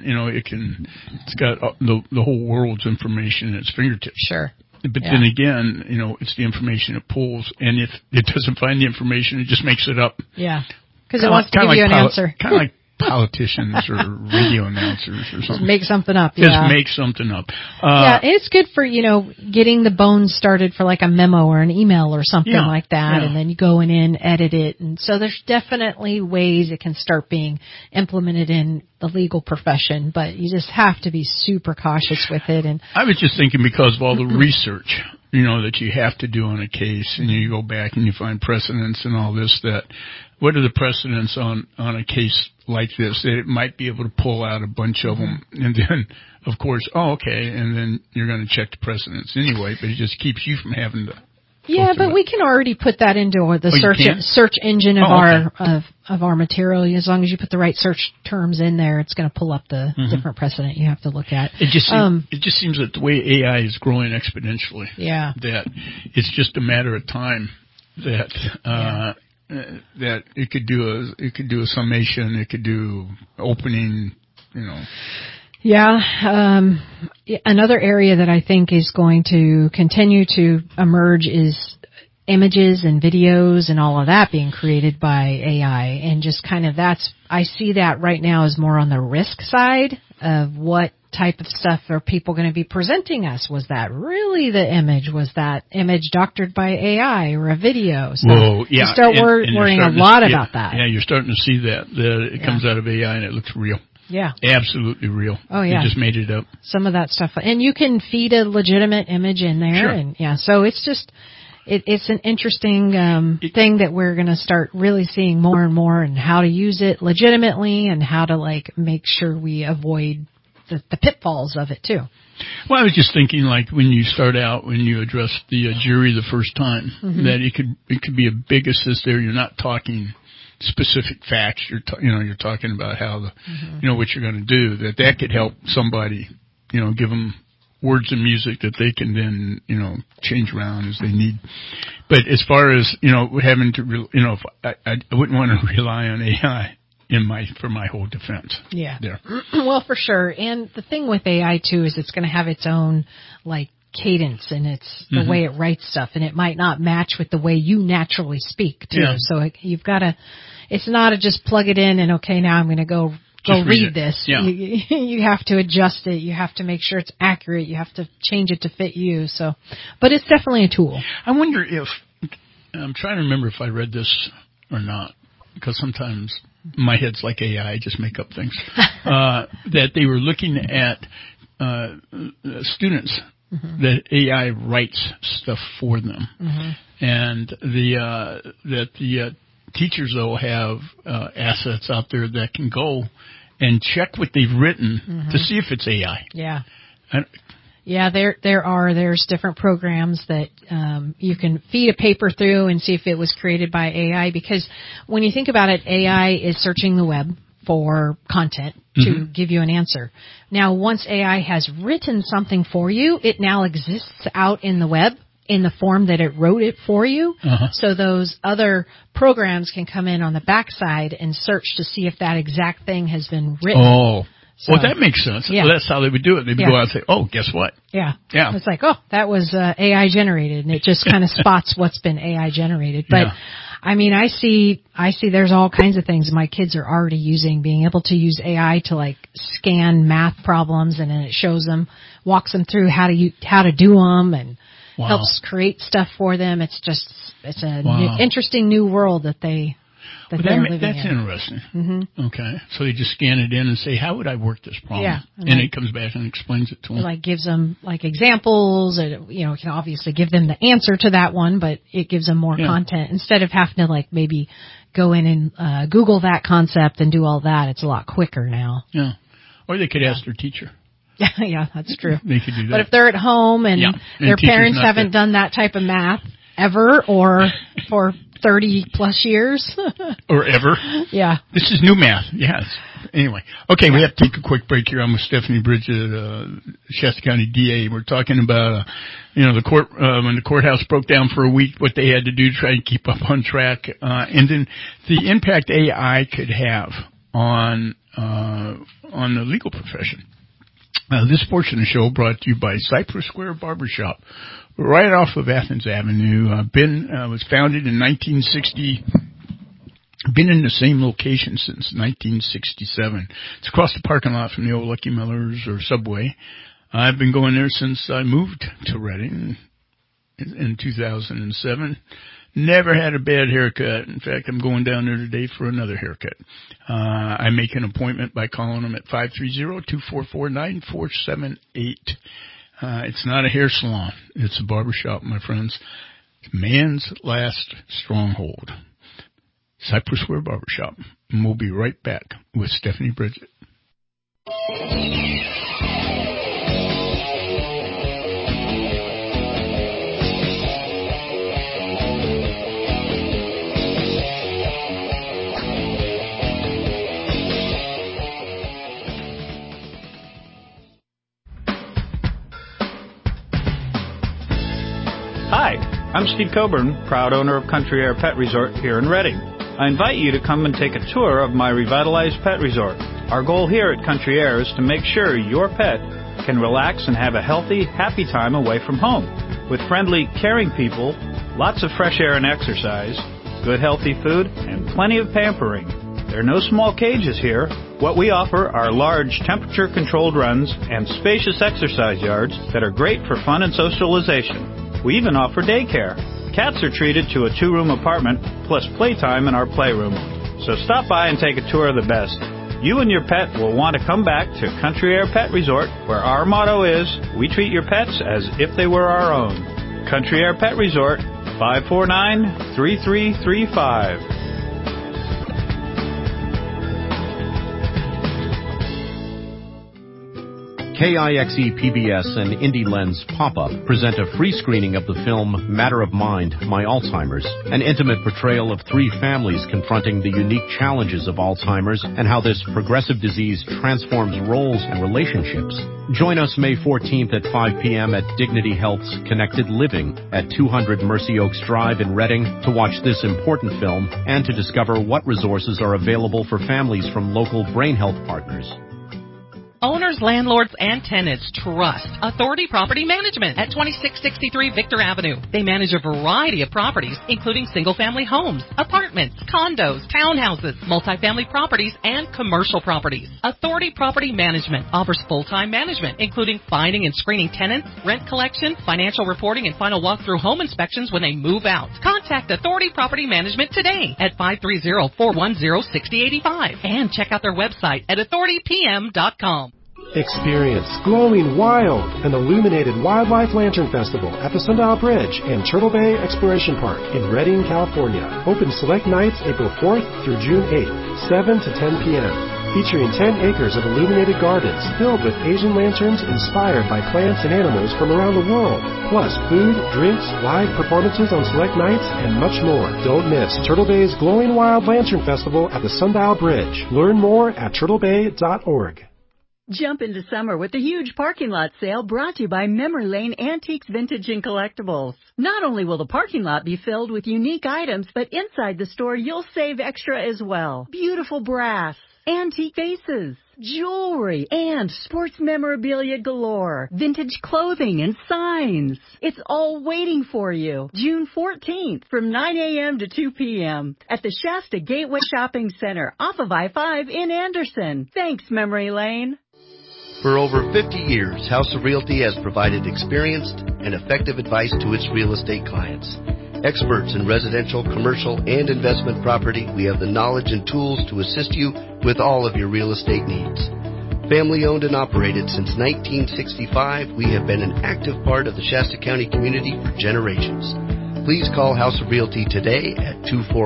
it's got the whole world's information at its fingertips. Sure. But then again, it's the information it pulls, and if it doesn't find the information, it just makes it up. Yeah, because it wants to give you an answer. Kind of like politicians or radio announcers or something. Just make something up. Just make something up. It's good for getting the bones started for like a memo or an email or something like that, and then you go in, edit it, and so there's definitely ways it can start being implemented in the legal profession, but you just have to be super cautious with it. And I was just thinking, because of all the research that you have to do on a case, and you go back and you find precedents and all this, that what are the precedents on a case like this, that it might be able to pull out a bunch of them, and then, of course, and then you're going to check the precedents anyway, but it just keeps you from having to. Yeah, but we can already put that into the search engine of our material. As long as you put the right search terms in there, it's going to pull up the different precedent you have to look at. It just seems that the way AI is growing exponentially, that it's just a matter of time that that it could do a summation, it could do opening, Yeah. Another area that I think is going to continue to emerge is images and videos and all of that being created by AI, and just kind of I see that right now as more on the risk side of what type of stuff are people going to be presenting us. Was that really the image? Was that image doctored by AI or a video? So you start worrying a lot about that. Yeah, you're starting to see that it comes out of AI and it looks real. Yeah. Absolutely real. Oh, yeah. You just made it up. Some of that stuff. And you can feed a legitimate image in there. Sure. And so it's just, it's an interesting thing that we're going to start really seeing more and more, and how to use it legitimately and how to make sure we avoid the pitfalls of it too. Well, I was just thinking, when you start out, when you address the jury the first time, that it could be a big assist there. You're not talking specific facts. You're talking about how what you're going to do. That could help somebody, give them words and music that they can then change around as they need. But as far as having to, I wouldn't want to rely on AI for my whole defense. Yeah. There. Well, for sure. And the thing with AI too is it's going to have its own cadence, and it's the way it writes stuff, and it might not match with the way you naturally speak too. Yeah. So you've got to, it's not a just plug it in and okay, now I'm going to go read this. Yeah. You have to adjust it. You have to make sure it's accurate. You have to change it to fit you. So, but it's definitely a tool. I wonder if, I'm trying to remember if I read this or not, because sometimes my head's like AI, I just make up things, that they were looking at students, that AI writes stuff for them. And that the teachers, though, have assets out there that can go and check what they've written to see if it's AI. Yeah. Yeah, there's different programs that you can feed a paper through and see if it was created by AI, because when you think about it, AI is searching the web for content to give you an answer. Now, once AI has written something for you, it now exists out in the web in the form that it wrote it for you. So those other programs can come in on the backside and search to see if that exact thing has been written. Oh. So, well, that makes sense. Yeah. Well, that's how they would do it. They would go out and say, oh, guess what? Yeah. Yeah. It's like, oh, that was AI generated, and it just kind of spots what's been AI generated. But I mean, I see there's all kinds of things my kids are already using, being able to use AI to like scan math problems, and then it shows them, walks them through how to do them, and helps create stuff for them. It's an interesting new world that they're living in. That's interesting. Okay. So they just scan it in and say, how would I work this problem? Yeah. And it comes back and explains it to them. It like gives them like examples, and it can obviously give them the answer to that one, but it gives them more content instead of having to like maybe go in and Google that concept and do all that. It's a lot quicker now. Yeah. Or they could ask their teacher. Yeah, that's true. They could do that. But if they're at home and their parents haven't done that type of math ever or for 30 plus years. Or ever. Yeah. This is new math. Yes. Anyway. Okay, we have to take a quick break here. I'm with Stephanie Bridget, Shasta County DA. We're talking about, the court, when the courthouse broke down for a week, what they had to do to try and keep up on track, and then the impact AI could have on the legal profession. This portion of the show brought to you by Cypress Square Barbershop, right off of Athens Avenue. Was founded in 1960. Been in the same location since 1967. It's across the parking lot from the old Lucky Miller's or Subway. I've been going there since I moved to Reading in 2007. Never had a bad haircut. In fact, I'm going down there today for another haircut. I make an appointment by calling them at 530-244-9478. It's not a hair salon. It's a barbershop, my friends. Man's last stronghold. Cypress Square Barbershop. And we'll be right back with Stephanie Bridget. Hi, I'm Steve Coburn, proud owner of Country Air Pet Resort here in Reading. I invite you to come and take a tour of my revitalized pet resort. Our goal here at Country Air is to make sure your pet can relax and have a healthy, happy time away from home. With friendly, caring people, lots of fresh air and exercise, good healthy food, and plenty of pampering. There are no small cages here. What we offer are large temperature-controlled runs and spacious exercise yards that are great for fun and socialization. We even offer daycare. Cats are treated to a 2-room apartment plus playtime in our playroom. So stop by and take a tour of the best. You and your pet will want to come back to Country Air Pet Resort, where our motto is, we treat your pets as if they were our own. Country Air Pet Resort, 549-3335. KIXE PBS and Indie Lens Pop-Up present a free screening of the film Matter of Mind, My Alzheimer's, an intimate portrayal of 3 families confronting the unique challenges of Alzheimer's and how this progressive disease transforms roles and relationships. Join us May 14th at 5 p.m. at Dignity Health's Connected Living at 200 Mercy Oaks Drive in Reading to watch this important film and to discover what resources are available for families from local brain health partners. Owners, landlords, and tenants trust Authority Property Management at 2663 Victor Avenue. They manage a variety of properties, including single-family homes, apartments, condos, townhouses, multifamily properties, and commercial properties. Authority Property Management offers full-time management, including finding and screening tenants, rent collection, financial reporting, and final walkthrough home inspections when they move out. Contact Authority Property Management today at 530-410-6085 and check out their website at authoritypm.com. Experience Glowing Wild, an illuminated wildlife lantern festival at the Sundial Bridge and Turtle Bay Exploration Park in Redding, California. Open select nights April 4th through June 8th, 7 to 10 p.m. Featuring 10 acres of illuminated gardens filled with Asian lanterns inspired by plants and animals from around the world. Plus food, drinks, live performances on select nights, and much more. Don't miss Turtle Bay's Glowing Wild Lantern Festival at the Sundial Bridge. Learn more at turtlebay.org. Jump into summer with the huge parking lot sale brought to you by Memory Lane Antiques, Vintage, and Collectibles. Not only will the parking lot be filled with unique items, but inside the store you'll save extra as well. Beautiful brass, antique vases, jewelry, and sports memorabilia galore, vintage clothing and signs. It's all waiting for you. June 14th from 9 a.m. to 2 p.m. at the Shasta Gateway Shopping Center off of I-5 in Anderson. Thanks, Memory Lane. For over 50 years, House of Realty has provided experienced and effective advice to its real estate clients. Experts in residential, commercial, and investment property, we have the knowledge and tools to assist you with all of your real estate needs. Family owned and operated since 1965, we have been an active part of the Shasta County community for generations. Please call House of Realty today at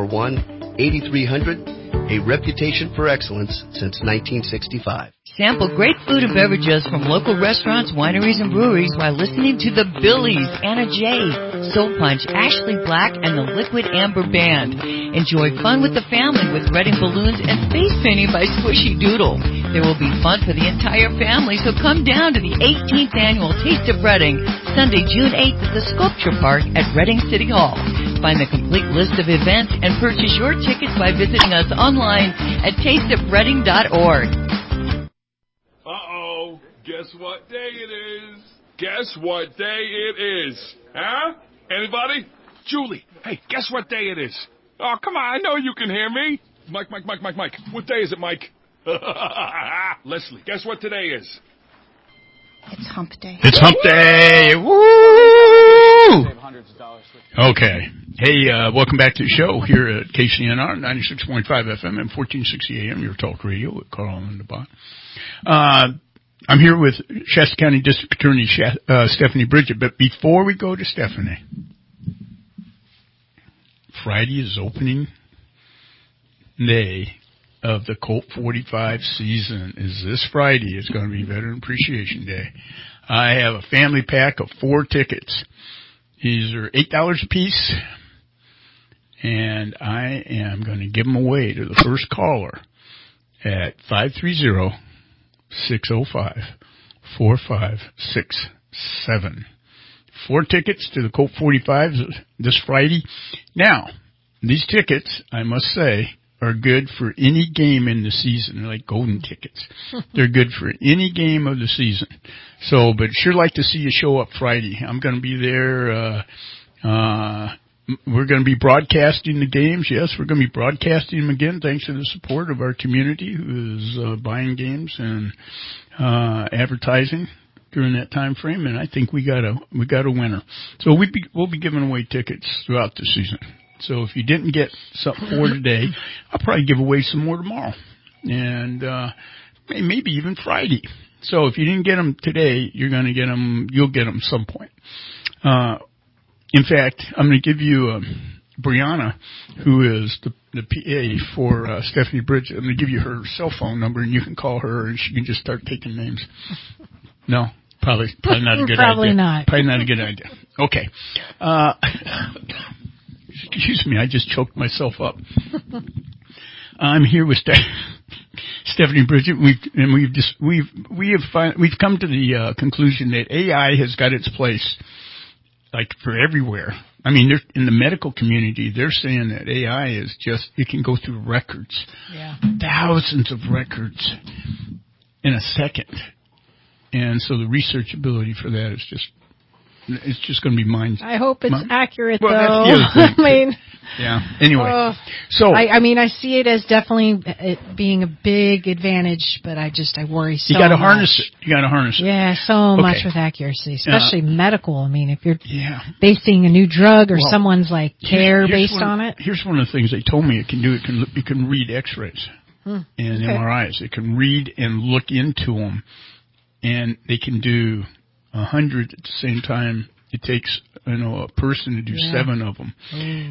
241-8300, a reputation for excellence since 1965. Sample great food and beverages from local restaurants, wineries, and breweries while listening to the Billies, Anna J, Soul Punch, Ashley Black, and the Liquid Amber Band. Enjoy fun with the family with Redding balloons and face painting by Squishy Doodle. There will be fun for the entire family, so come down to the 18th Annual Taste of Redding, Sunday, June 8th at the Sculpture Park at Redding City Hall. Find the complete list of events and purchase your tickets by visiting us online at tasteofredding.org. Uh-oh, guess what day it is? Guess what day it is? Huh? Anybody? Julie, hey, guess what day it is? Oh, come on, I know you can hear me. Mike. What day is it, Mike? Leslie, guess what today is? It's hump day. It's hump day. Woo! Okay. Hey, welcome back to the show here at KCNR, 96.5 FM and 1460 AM, your talk radio with Carl and the Bot. I'm here with Shasta County District Attorney Stephanie Bridget, but before we go to Stephanie, Friday is opening day of the Colt 45 season. Is this Friday? It's going to be Veteran Appreciation Day. I have a family pack of 4 tickets. These are $8 a piece, and I am going to give them away to the first caller at 530-605-4567. 4 tickets to the Colt 45 this Friday. Now, these tickets, I must say, are good for any game in the season. They're like golden tickets. They're good for any game of the season. So, but sure like to see you show up Friday. I'm going to be there. We're going to be broadcasting the games. Yes, we're going to be broadcasting them again, thanks to the support of our community who is buying games and advertising during that time frame. And I think we got a winner. So we'll be giving away tickets throughout the season. So if you didn't get something for today, I'll probably give away some more tomorrow, and maybe even Friday. So if you didn't get them today, you're going to get them. You'll get them some point. In fact, I'm going to give you Brianna, who is the PA for Stephanie Bridget. I'm going to give you her cell phone number, and you can call her, and she can just start taking names. No, probably not a good idea. Probably not. Probably not a good idea. Okay. Excuse me, I just choked myself up. I'm here with Stephanie Bridget. We've come to the conclusion that AI has got its place, like for everywhere. I mean, in the medical community, they're saying that AI is it can go through records, thousands of records, in a second. And so the researchability for that is it's just going to be mind. I hope it's accurate, well, though. That's the other thing. I mean, yeah. Anyway, so I mean, I see it as definitely it being a big advantage, but I worry so much. You got to harness it. You got to harness it. Yeah, so much with accuracy, especially medical. I mean, if you're basing a new drug or someone's like care based on it. Here's one of the things they told me it can do. It can read X-rays and MRIs. It can read and look into them, and they can do 100 at the same time. It takes a person to do 7 of them,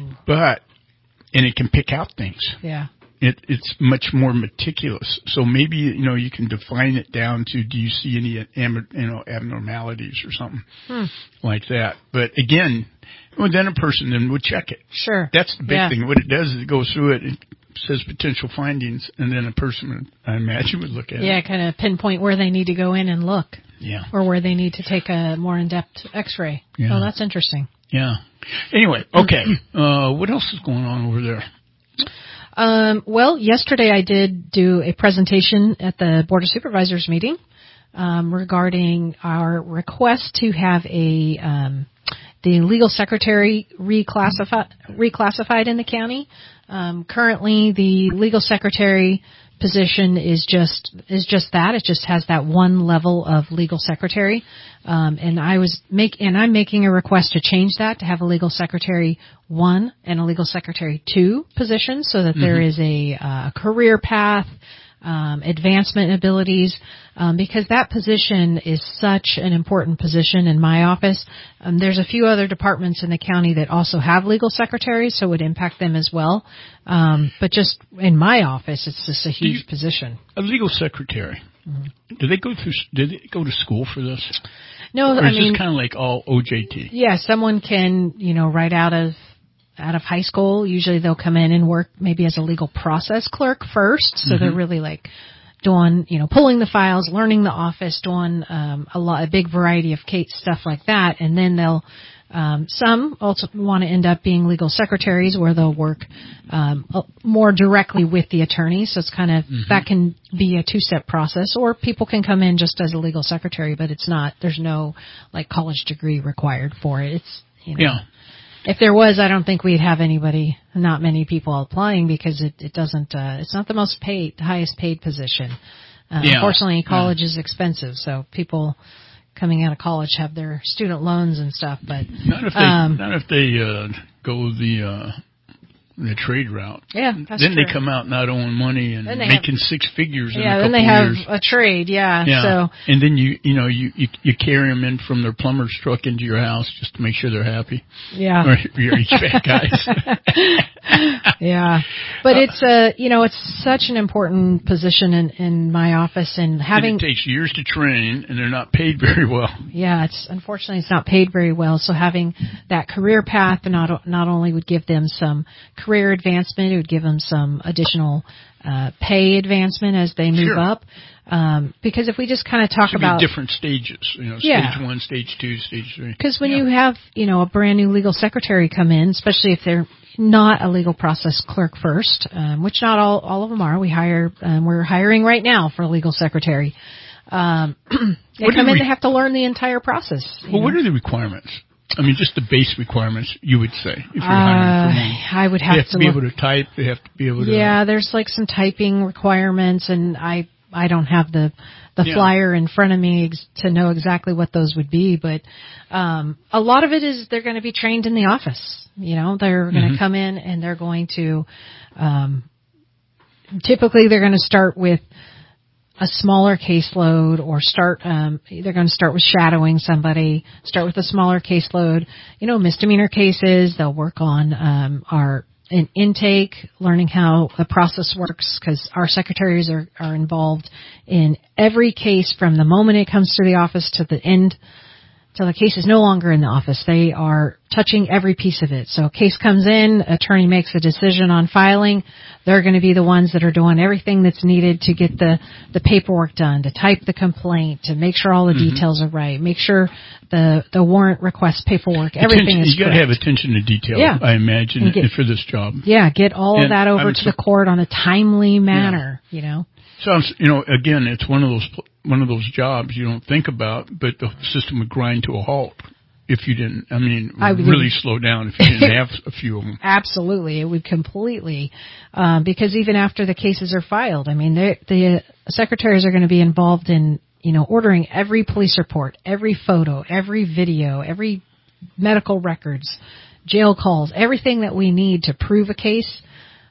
and it can pick out things. Yeah, it's much more meticulous. So maybe you can define it down to, do you see any abnormalities or something like that? But again, then a person then would check it. Sure, that's the big thing. What it does is it goes through it. It says potential findings, and then a person, I imagine, would look at it. Yeah, kind of pinpoint where they need to go in and look. Yeah. Or where they need to take a more in-depth X-ray. Yeah. Oh, that's interesting. Yeah. Anyway, okay. What else is going on over there? Well, yesterday I did do a presentation at the Board of Supervisors meeting regarding our request to have the legal secretary reclassified in the county. Currently, the legal secretary position is just that. It just has that one level of legal secretary. And I'm making a request to change that, to have a legal secretary 1 and a legal secretary 2 position, so that there is a career path, advancement abilities, because that position is such an important position in my office. There's a few other departments in the county that also have legal secretaries, so it would impact them as well. But just in my office, it's just a huge position. A legal secretary. Did they go to school for this? No, or is this kind of like all OJT? Yeah, someone can, right out of high school. Usually they'll come in and work maybe as a legal process clerk first. So they're really like doing, pulling the files, learning the office, doing a big variety of case stuff like that. And then they'll, some also want to end up being legal secretaries, where they'll work more directly with the attorneys. So it's kind of, that can be a 2-step process, or people can come in just as a legal secretary, but there's no like college degree required for it. It's, if there was, I don't think we'd have not many people applying, because it doesn't, it's not the highest paid position. Unfortunately, college is expensive, so people coming out of college have their student loans and stuff, but not if they go the trade route. Yeah, that's then true. They come out not owing money and making 6 figures in a couple then they have years. a trade, So, and then you carry them in from their plumber's truck into your house just to make sure they're happy. Yeah. Or your HVAC guys. Yeah. But it's such an important position in my office, and it takes years to train, and they're not paid very well. Yeah, unfortunately it's not paid very well. So having that career path not only would give them some career advancement, it would give them some additional pay advancement as they move up. Because if we just kind of talk about different stages, stage 1, stage 2, stage 3. Because when you have, a brand new legal secretary come in, especially if they're not a legal process clerk first, which not all of them are. We're hiring right now for a legal secretary. They come in, they have to learn the entire process. Well, what are the requirements? I mean, just the base requirements, you would say, if you're hiring for one. I would have to be able to type. They have to be able to. Yeah, there's like some typing requirements, and I don't have the flyer in front of me to know exactly what those would be, but a lot of it is they're going to be trained in the office. They're going to come in and they're going to typically they're going to start with a smaller caseload, or they're going to start with shadowing somebody, start with a smaller caseload, misdemeanor cases. They'll work on an intake, learning how the process works, because our secretaries are involved in every case from the moment it comes to the office to the end, till the case is no longer in the office. They are touching every piece of it. So a case comes in, attorney makes a decision on filing. They're going to be the ones that are doing everything that's needed to get the paperwork done, to type the complaint, to make sure all the details are right, make sure the warrant request paperwork, everything is correct. You got to have attention to detail, I imagine, for this job. Yeah, get all of that over to the court on a timely manner, Sounds, again, it's one of those jobs you don't think about, but the system would grind to a halt if you didn't. Really slow down if you didn't have a few of them. Absolutely, it would completely, because even after the cases are filed, the secretaries are going to be involved in, ordering every police report, every photo, every video, every medical records, jail calls, everything that we need to prove a case.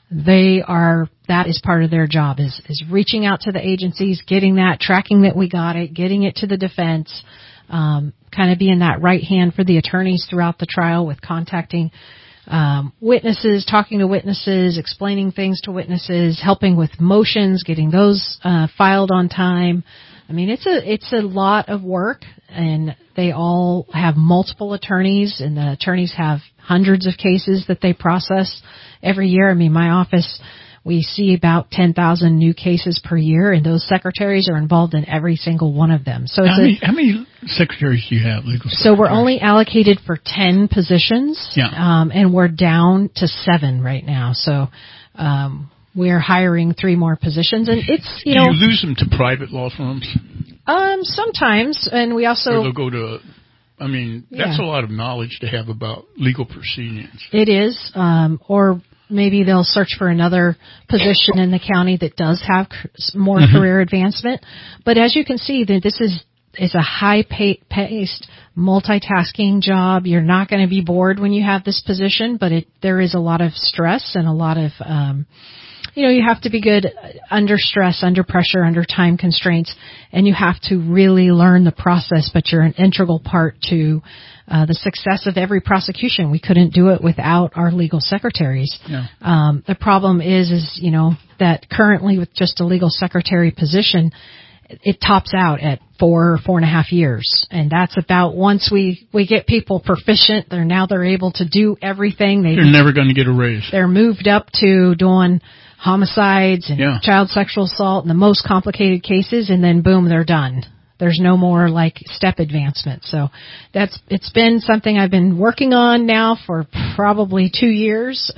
That is part of their job is reaching out to the agencies, getting that, tracking that we got it, getting it to the defense, kind of being that right hand for the attorneys throughout the trial with contacting witnesses, talking to witnesses, explaining things to witnesses, helping with motions, getting those filed on time. It's a lot of work, and they all have multiple attorneys, and the attorneys have hundreds of cases that they process every year. My office, we see about 10,000 new cases per year, and those secretaries are involved in every single one of them. So how many secretaries do you have, legal secretaries? So we're only allocated for 10 positions, and we're down to 7 right now. So we're hiring 3 more positions, and it's Do you lose them to private law firms? Sometimes, and we also or they'll go to. That's a lot of knowledge to have about legal proceedings. It is, or maybe they'll search for another position in the county that does have more career advancement. But as you can see, this is a high-paced, multitasking job. You're not going to be bored when you have this position, but there is a lot of stress and a lot of, you have to be good under stress, under pressure, under time constraints, and you have to really learn the process, but you're an integral part to the success of every prosecution. We couldn't do it without our legal secretaries. Yeah. The problem is that currently with just a legal secretary position, it tops out at 4 or 4.5 years. And that's about once we get people proficient, they're able to do everything. They're never going to get a raise. They're moved up to doing homicides and child sexual assault and the most complicated cases, and then boom, they're done. There's no more step advancement. So it's been something I've been working on now for probably 2 years.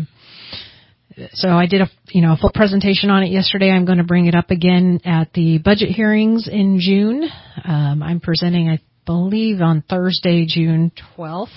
So I did a full presentation on it yesterday. I'm going to bring it up again at the budget hearings in June. I'm presenting, I believe, on Thursday, June 12th.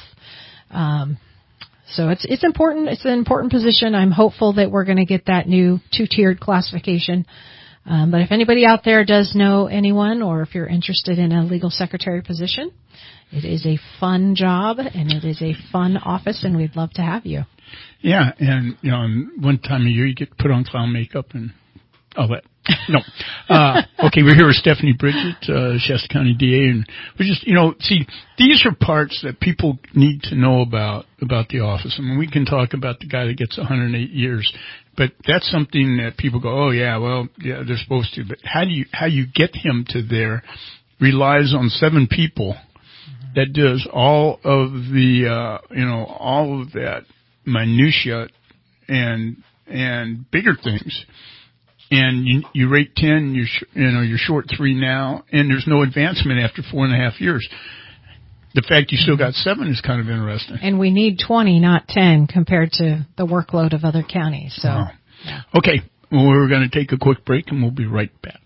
So it's important. It's an important position. I'm hopeful that we're going to get that new 2-tiered classification. But if anybody out there does know anyone, or if you're interested in a legal secretary position, it is a fun job and it is a fun office, and we'd love to have you. Yeah, and one time a year you get to put on clown makeup and all that. No. Okay, we're here with Stephanie Bridget, Shasta County DA, and we just, see, these are parts that people need to know about the office. We can talk about the guy that gets 108 years, but that's something that people go, oh yeah, well, yeah, they're supposed to. But how you get him to there relies on 7 people that does all of the, all of that minutia and bigger things. And you rate 10, you're short 3 now, and there's no advancement after 4.5 years. The fact you still got 7 is kind of interesting. And we need 20, not 10, compared to the workload of other counties. So, yeah. Okay, well, we're going to take a quick break, and we'll be right back.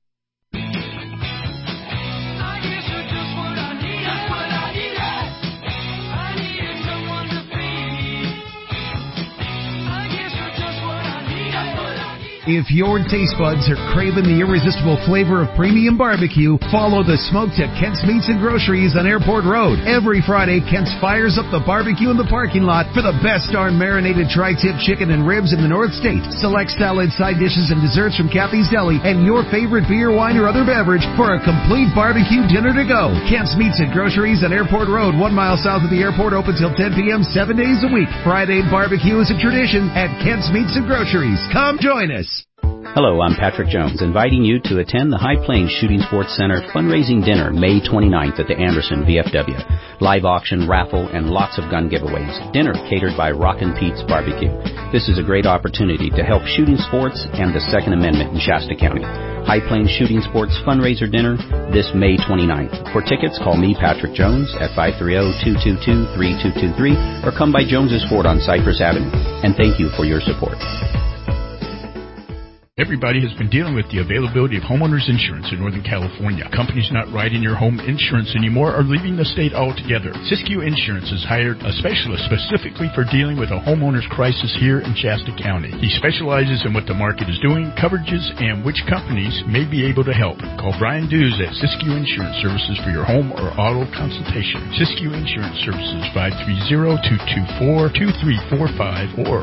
If your taste buds are craving the irresistible flavor of premium barbecue, follow the smoke to Kent's Meats and Groceries on Airport Road. Every Friday, Kent's fires up the barbecue in the parking lot for the best darn marinated tri-tip chicken and ribs in the North State. Select salad, side dishes, and desserts from Kathy's Deli, and your favorite beer, wine, or other beverage for a complete barbecue dinner to go. Kent's Meats and Groceries on Airport Road, 1 mile south of the airport, open till 10 p.m. 7 days a week. Friday barbecue is a tradition at Kent's Meats and Groceries. Come join us. Hello, I'm Patrick Jones, inviting you to attend the High Plains Shooting Sports Center fundraising dinner May 29th at the Anderson VFW. Live auction, raffle, and lots of gun giveaways. Dinner catered by Rockin' Pete's Barbecue. This is a great opportunity to help shooting sports and the Second Amendment in Shasta County. High Plains Shooting Sports fundraiser dinner this May 29th. For tickets, call me, Patrick Jones, at 530-222-3223 or come by Jones's Ford on Cypress Avenue. And thank you for your support. Everybody has been dealing with the availability of homeowners insurance in Northern California. Companies not writing your home insurance anymore are leaving the state altogether. Siskiyou Insurance has hired a specialist specifically for dealing with a homeowner's crisis here in Shasta County. He specializes in what the market is doing, coverages, and which companies may be able to help. Call Brian Dews at Siskiyou Insurance Services for your home or auto consultation. Siskiyou Insurance Services, 530-224-2345 or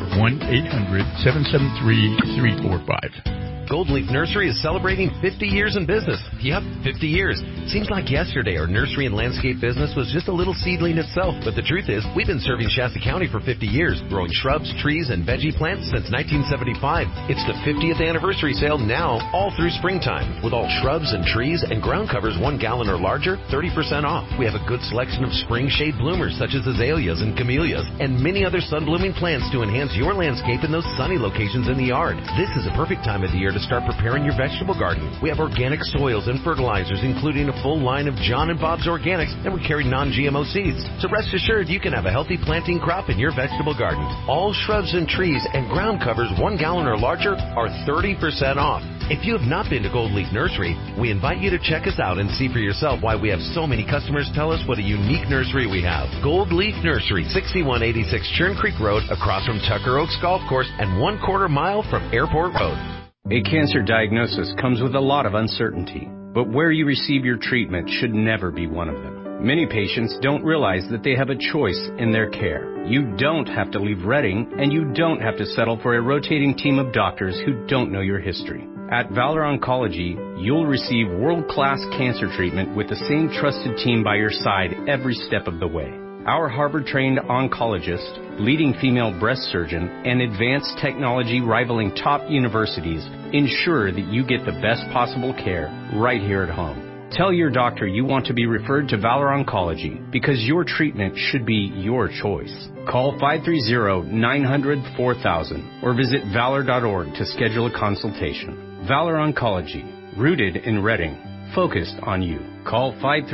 1-800-773-345. Gold Leaf Nursery is celebrating 50 years in business. Yep, 50 years. Seems like yesterday our nursery and landscape business was just a little seedling itself. But the truth is, we've been serving Shasta County for 50 years, growing shrubs, trees, and veggie plants since 1975. It's the 50th anniversary sale now, all through springtime. With all shrubs and trees and ground covers 1 gallon or larger, 30% off. We have a good selection of spring shade bloomers such as azaleas and camellias, and many other sun-blooming plants to enhance your landscape in those sunny locations in the yard. This is a perfect time of the year to start preparing your vegetable garden. We have organic soils and fertilizers, including a full line of John and Bob's Organics, and we carry non-GMO seeds. So rest assured you can have a healthy planting crop in your vegetable garden. All shrubs and trees and ground covers 1 gallon or larger are 30% off. If you have not been to Gold Leaf Nursery, we invite you to check us out and see for yourself why we have so many customers tell us what a unique nursery we have. Gold Leaf Nursery, 6186 Churn Creek Road, across from Tucker Oaks Golf Course and 1/4 mile from Airport Road. A cancer diagnosis comes with a lot of uncertainty, but where you receive your treatment should never be one of them. Many patients don't realize that they have a choice in their care. You don't have to leave Redding, and you don't have to settle for a rotating team of doctors who don't know your history. At Valor Oncology, you'll receive world-class cancer treatment with the same trusted team by your side every step of the way. Our Harvard-trained oncologist, leading female breast surgeon, and advanced technology rivaling top universities ensure that you get the best possible care right here at home. Tell your doctor you want to be referred to Valor Oncology because your treatment should be your choice. Call 530-900-4000 or visit valor.org to schedule a consultation. Valor Oncology, rooted in Redding, focused on you. Call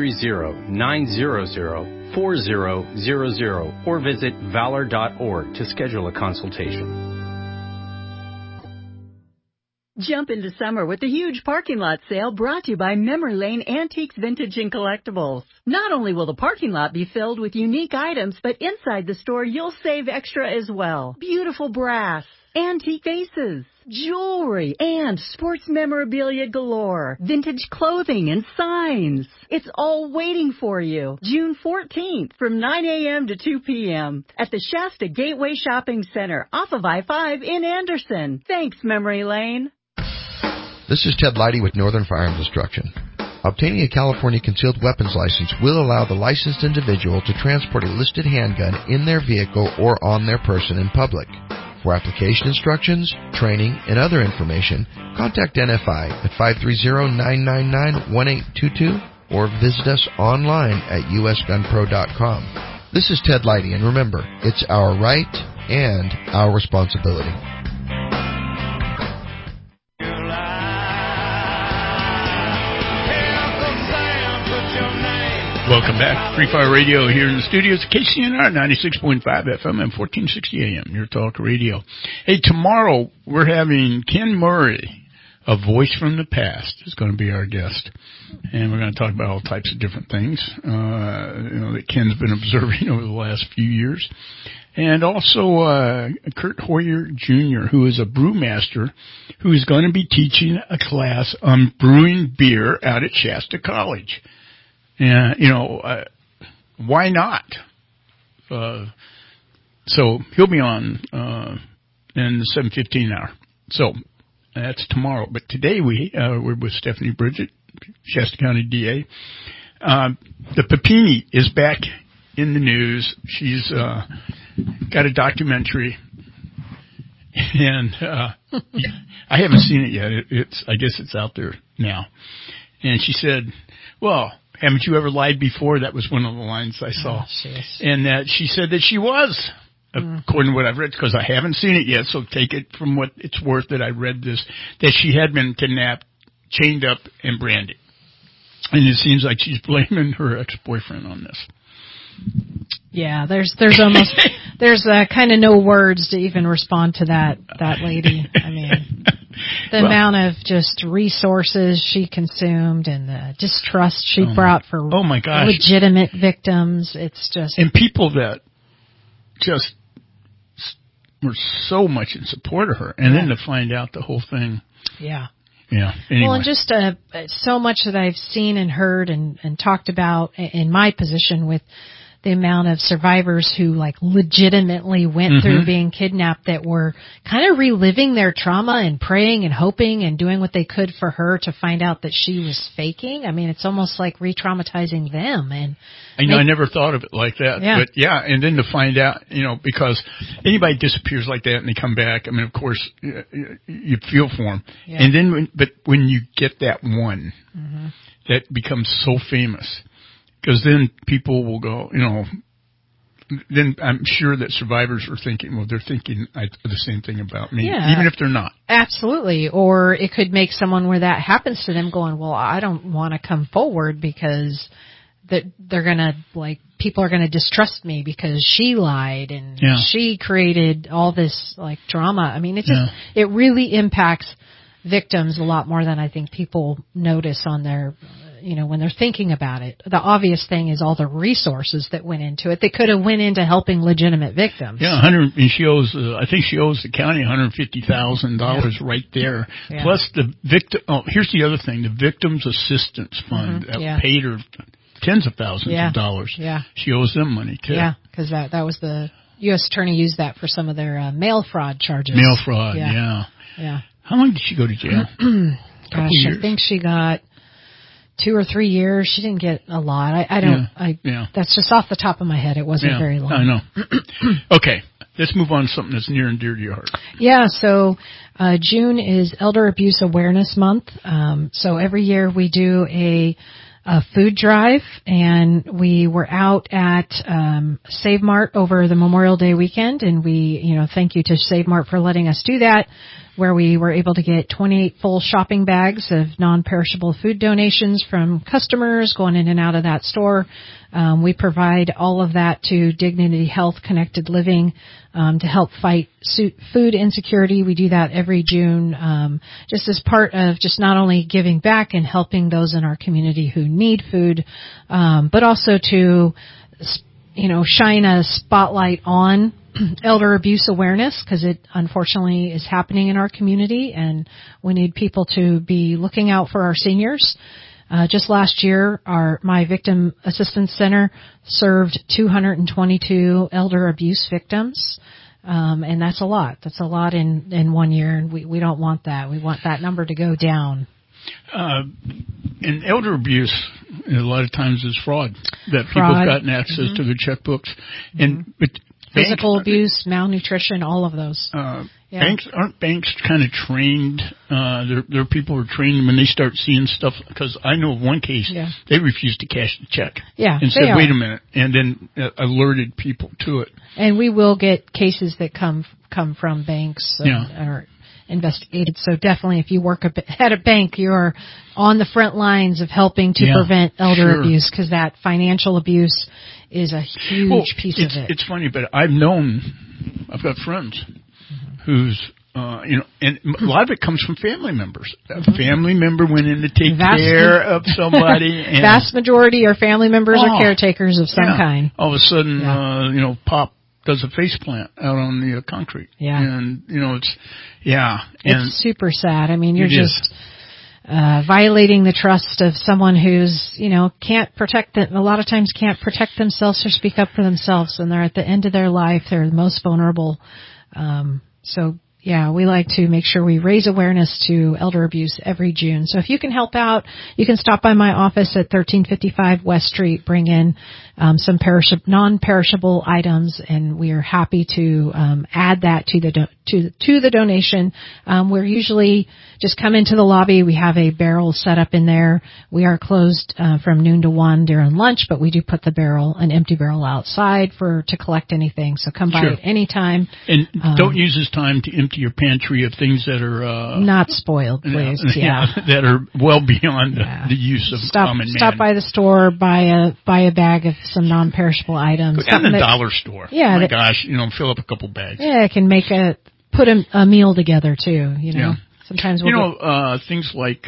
530-900-4000 or visit valor.org to schedule a consultation. Jump into summer with the huge parking lot sale brought to you by Memory Lane Antiques, Vintage, and Collectibles. Not only will the parking lot be filled with unique items, but inside the store you'll save extra as well. Beautiful brass, antique vases, jewelry, and sports memorabilia galore, vintage clothing and signs. It's all waiting for you. June 14th from 9 a.m. to 2 p.m. at the Shasta Gateway Shopping Center off of I-5 in Anderson. Thanks, Memory Lane. This is Ted Leidy with Northern Firearms Instruction. Obtaining a California concealed weapons license will allow the licensed individual to transport a listed handgun in their vehicle or on their person in public. For application instructions, training, and other information, contact NFI at 530-999-1822 or visit us online at usgunpro.com. This is Ted Leidy, and remember, it's our right and our responsibility. Welcome back. Free Fire Radio here in the studios of KCNR 96.5 FM and 1460 AM, your talk radio. Hey, tomorrow we're having Ken Murray, a voice from the past, is going to be our guest. And we're going to talk about all types of different things, that Ken's been observing over the last few years. And also, Kurt Hoyer Jr., who is a brewmaster, who is going to be teaching a class on brewing beer out at Shasta College. And, why not? So he'll be on in the 7:15 hour. So that's tomorrow. But today we're with Stephanie Bridget, Shasta County DA. The Papini is back in the news. She's got a documentary, and I haven't seen it yet. I guess it's out there now. And she said, "Well, haven't you ever lied before?" That was one of the lines I saw. And that she said that she was, according to what I've read, because I haven't seen it yet, so take it from what it's worth that I read this, that she had been kidnapped, chained up, and branded. And it seems like she's blaming her ex-boyfriend on this. Yeah, there's almost, there's kind of no words to even respond to that lady. I mean, The amount of just resources she consumed and the distrust she brought for legitimate victims. It's just... And people that just were so much in support of her. And then to find out the whole thing. Yeah. Yeah. Anyway. Well, and just so much that I've seen and heard and talked about in my position with the amount of survivors who like legitimately went through being kidnapped that were kind of reliving their trauma and praying and hoping and doing what they could for her to find out that she was faking. I mean, it's almost like re-traumatizing them. And I never thought of it like that. Yeah. But and then to find out, because anybody disappears like that and they come back, I mean, of course, you feel for them. Yeah. And then, when you get that one that becomes so famous, because then people will go, then I'm sure that survivors are thinking, well, they're thinking the same thing about me, even if they're not. Absolutely. Or it could make someone where that happens to them going, well, I don't want to come forward because they're going to, people are going to distrust me because she lied and she created all this, drama. I mean, it really impacts victims a lot more than I think people notice on their... when they're thinking about it. The obvious thing is all the resources that went into it. They could have went into helping legitimate victims. Yeah, and she owes, I think she owes the county $150,000 right there. Yeah. Plus the victim, here's the other thing, the Victims Assistance Fund that paid her tens of thousands of dollars. Yeah. She owes them money too. Yeah, because that was the U.S. Attorney used that for some of their mail fraud charges. Mail fraud, yeah. How long did she go to jail? Gosh, I think she got 2 or 3 years. She didn't get a lot. That's just off the top of my head. It wasn't very long. I know. Okay. Let's move on to something that's near and dear to your heart. Yeah. So, June is Elder Abuse Awareness Month. So every year we do a food drive, and we were out at Save Mart over the Memorial Day weekend, and we, thank you to Save Mart for letting us do that, where we were able to get 28 full shopping bags of non-perishable food donations from customers going in and out of that store. We provide all of that to Dignity Health Connected Living to help fight food insecurity. We do that every June just as part of just not only giving back and helping those in our community who need food, but also to, shine a spotlight on elder abuse awareness, because it unfortunately is happening in our community, and we need people to be looking out for our seniors. Just last year, my Victim Assistance Center served 222 elder abuse victims, and that's a lot. That's a lot in 1 year, and we don't want that. We want that number to go down. And elder abuse, a lot of times, is fraud. That people have gotten access to their checkbooks, and but physical abuse, malnutrition, all of those. Aren't banks kind of trained? There are people who are trained when they start seeing stuff. Because I know of one case, they refused to cash the check. Yeah, and said, "Wait a minute," and then alerted people to it. And we will get cases that come from banks or investigated. So definitely, if you work at a bank, you're on the front lines of helping to prevent elder abuse, because that financial abuse is a huge piece of it. It's funny, but I've got friends who's, and a lot of it comes from family members. A family member went in to take care of somebody. And vast majority are family members or caretakers of some kind. All of a sudden, Pop does a face plant out on the concrete. Yeah. And, it's super sad. I mean, you're just violating the trust of someone who's, can't protect them. A lot of times can't protect themselves or speak up for themselves, and they're at the end of their life. They're the most vulnerable. We like to make sure we raise awareness to elder abuse every June. So if you can help out, you can stop by my office at 1355 West Street, bring in some non-perishable items, and we are happy to add that to the donation. We're usually just come into the lobby. We have a barrel set up in there. We are closed from noon to 1 during lunch, but we do put an empty barrel outside to collect anything. So come by at any time. And don't use this time to empty your pantry of things that are not spoiled, please. That are well beyond the use of common man. Stop by the store, buy a bag of some non-perishable items. Go down to the dollar store. Yeah. Fill up a couple bags. Yeah, it can put a meal together too, So sometimes we'll things like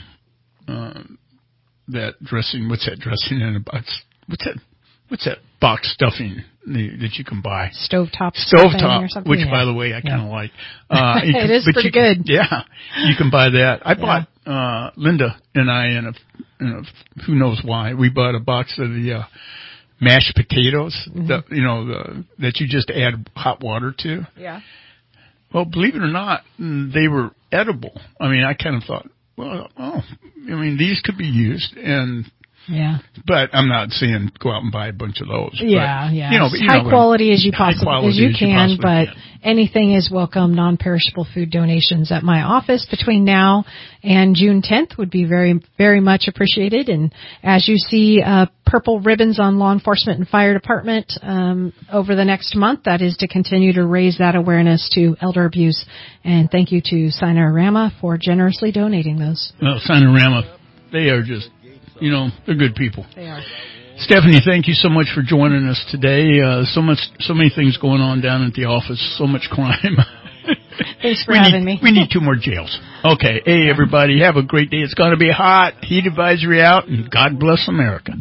that dressing. What's that dressing in a box? What's that box stuffing that you can buy? Stovetop, or something, which by the way I kind of like. It is pretty good. Yeah, you can buy that. I bought Linda and I in a who knows why we bought a box of the mashed potatoes. That you just add hot water to. Yeah. Well, believe it or not, they were edible. I mean, I kind of thought, these could be used and. Yeah. But I'm not saying go out and buy a bunch of those. Yeah, but, yeah. High quality as you can, but anything is welcome. Non-perishable food donations at my office between now and June 10th would be very, very much appreciated. And as you see purple ribbons on law enforcement and fire department over the next month, that is to continue to raise that awareness to elder abuse. And thank you to Sinorama for generously donating those. Well, Sinorama, they are just... they're good people. They are. Stephanie, thank you so much for joining us today. So many things going on down at the office. So much crime. Thanks for having me. We need 2 more jails. Okay. Hey, everybody, have a great day. It's going to be hot. Heat advisory out, and God bless America.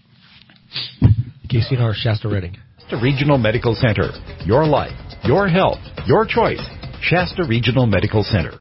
KCNR Shasta Redding. Shasta Regional Medical Center. Your life, your health, your choice. Shasta Regional Medical Center.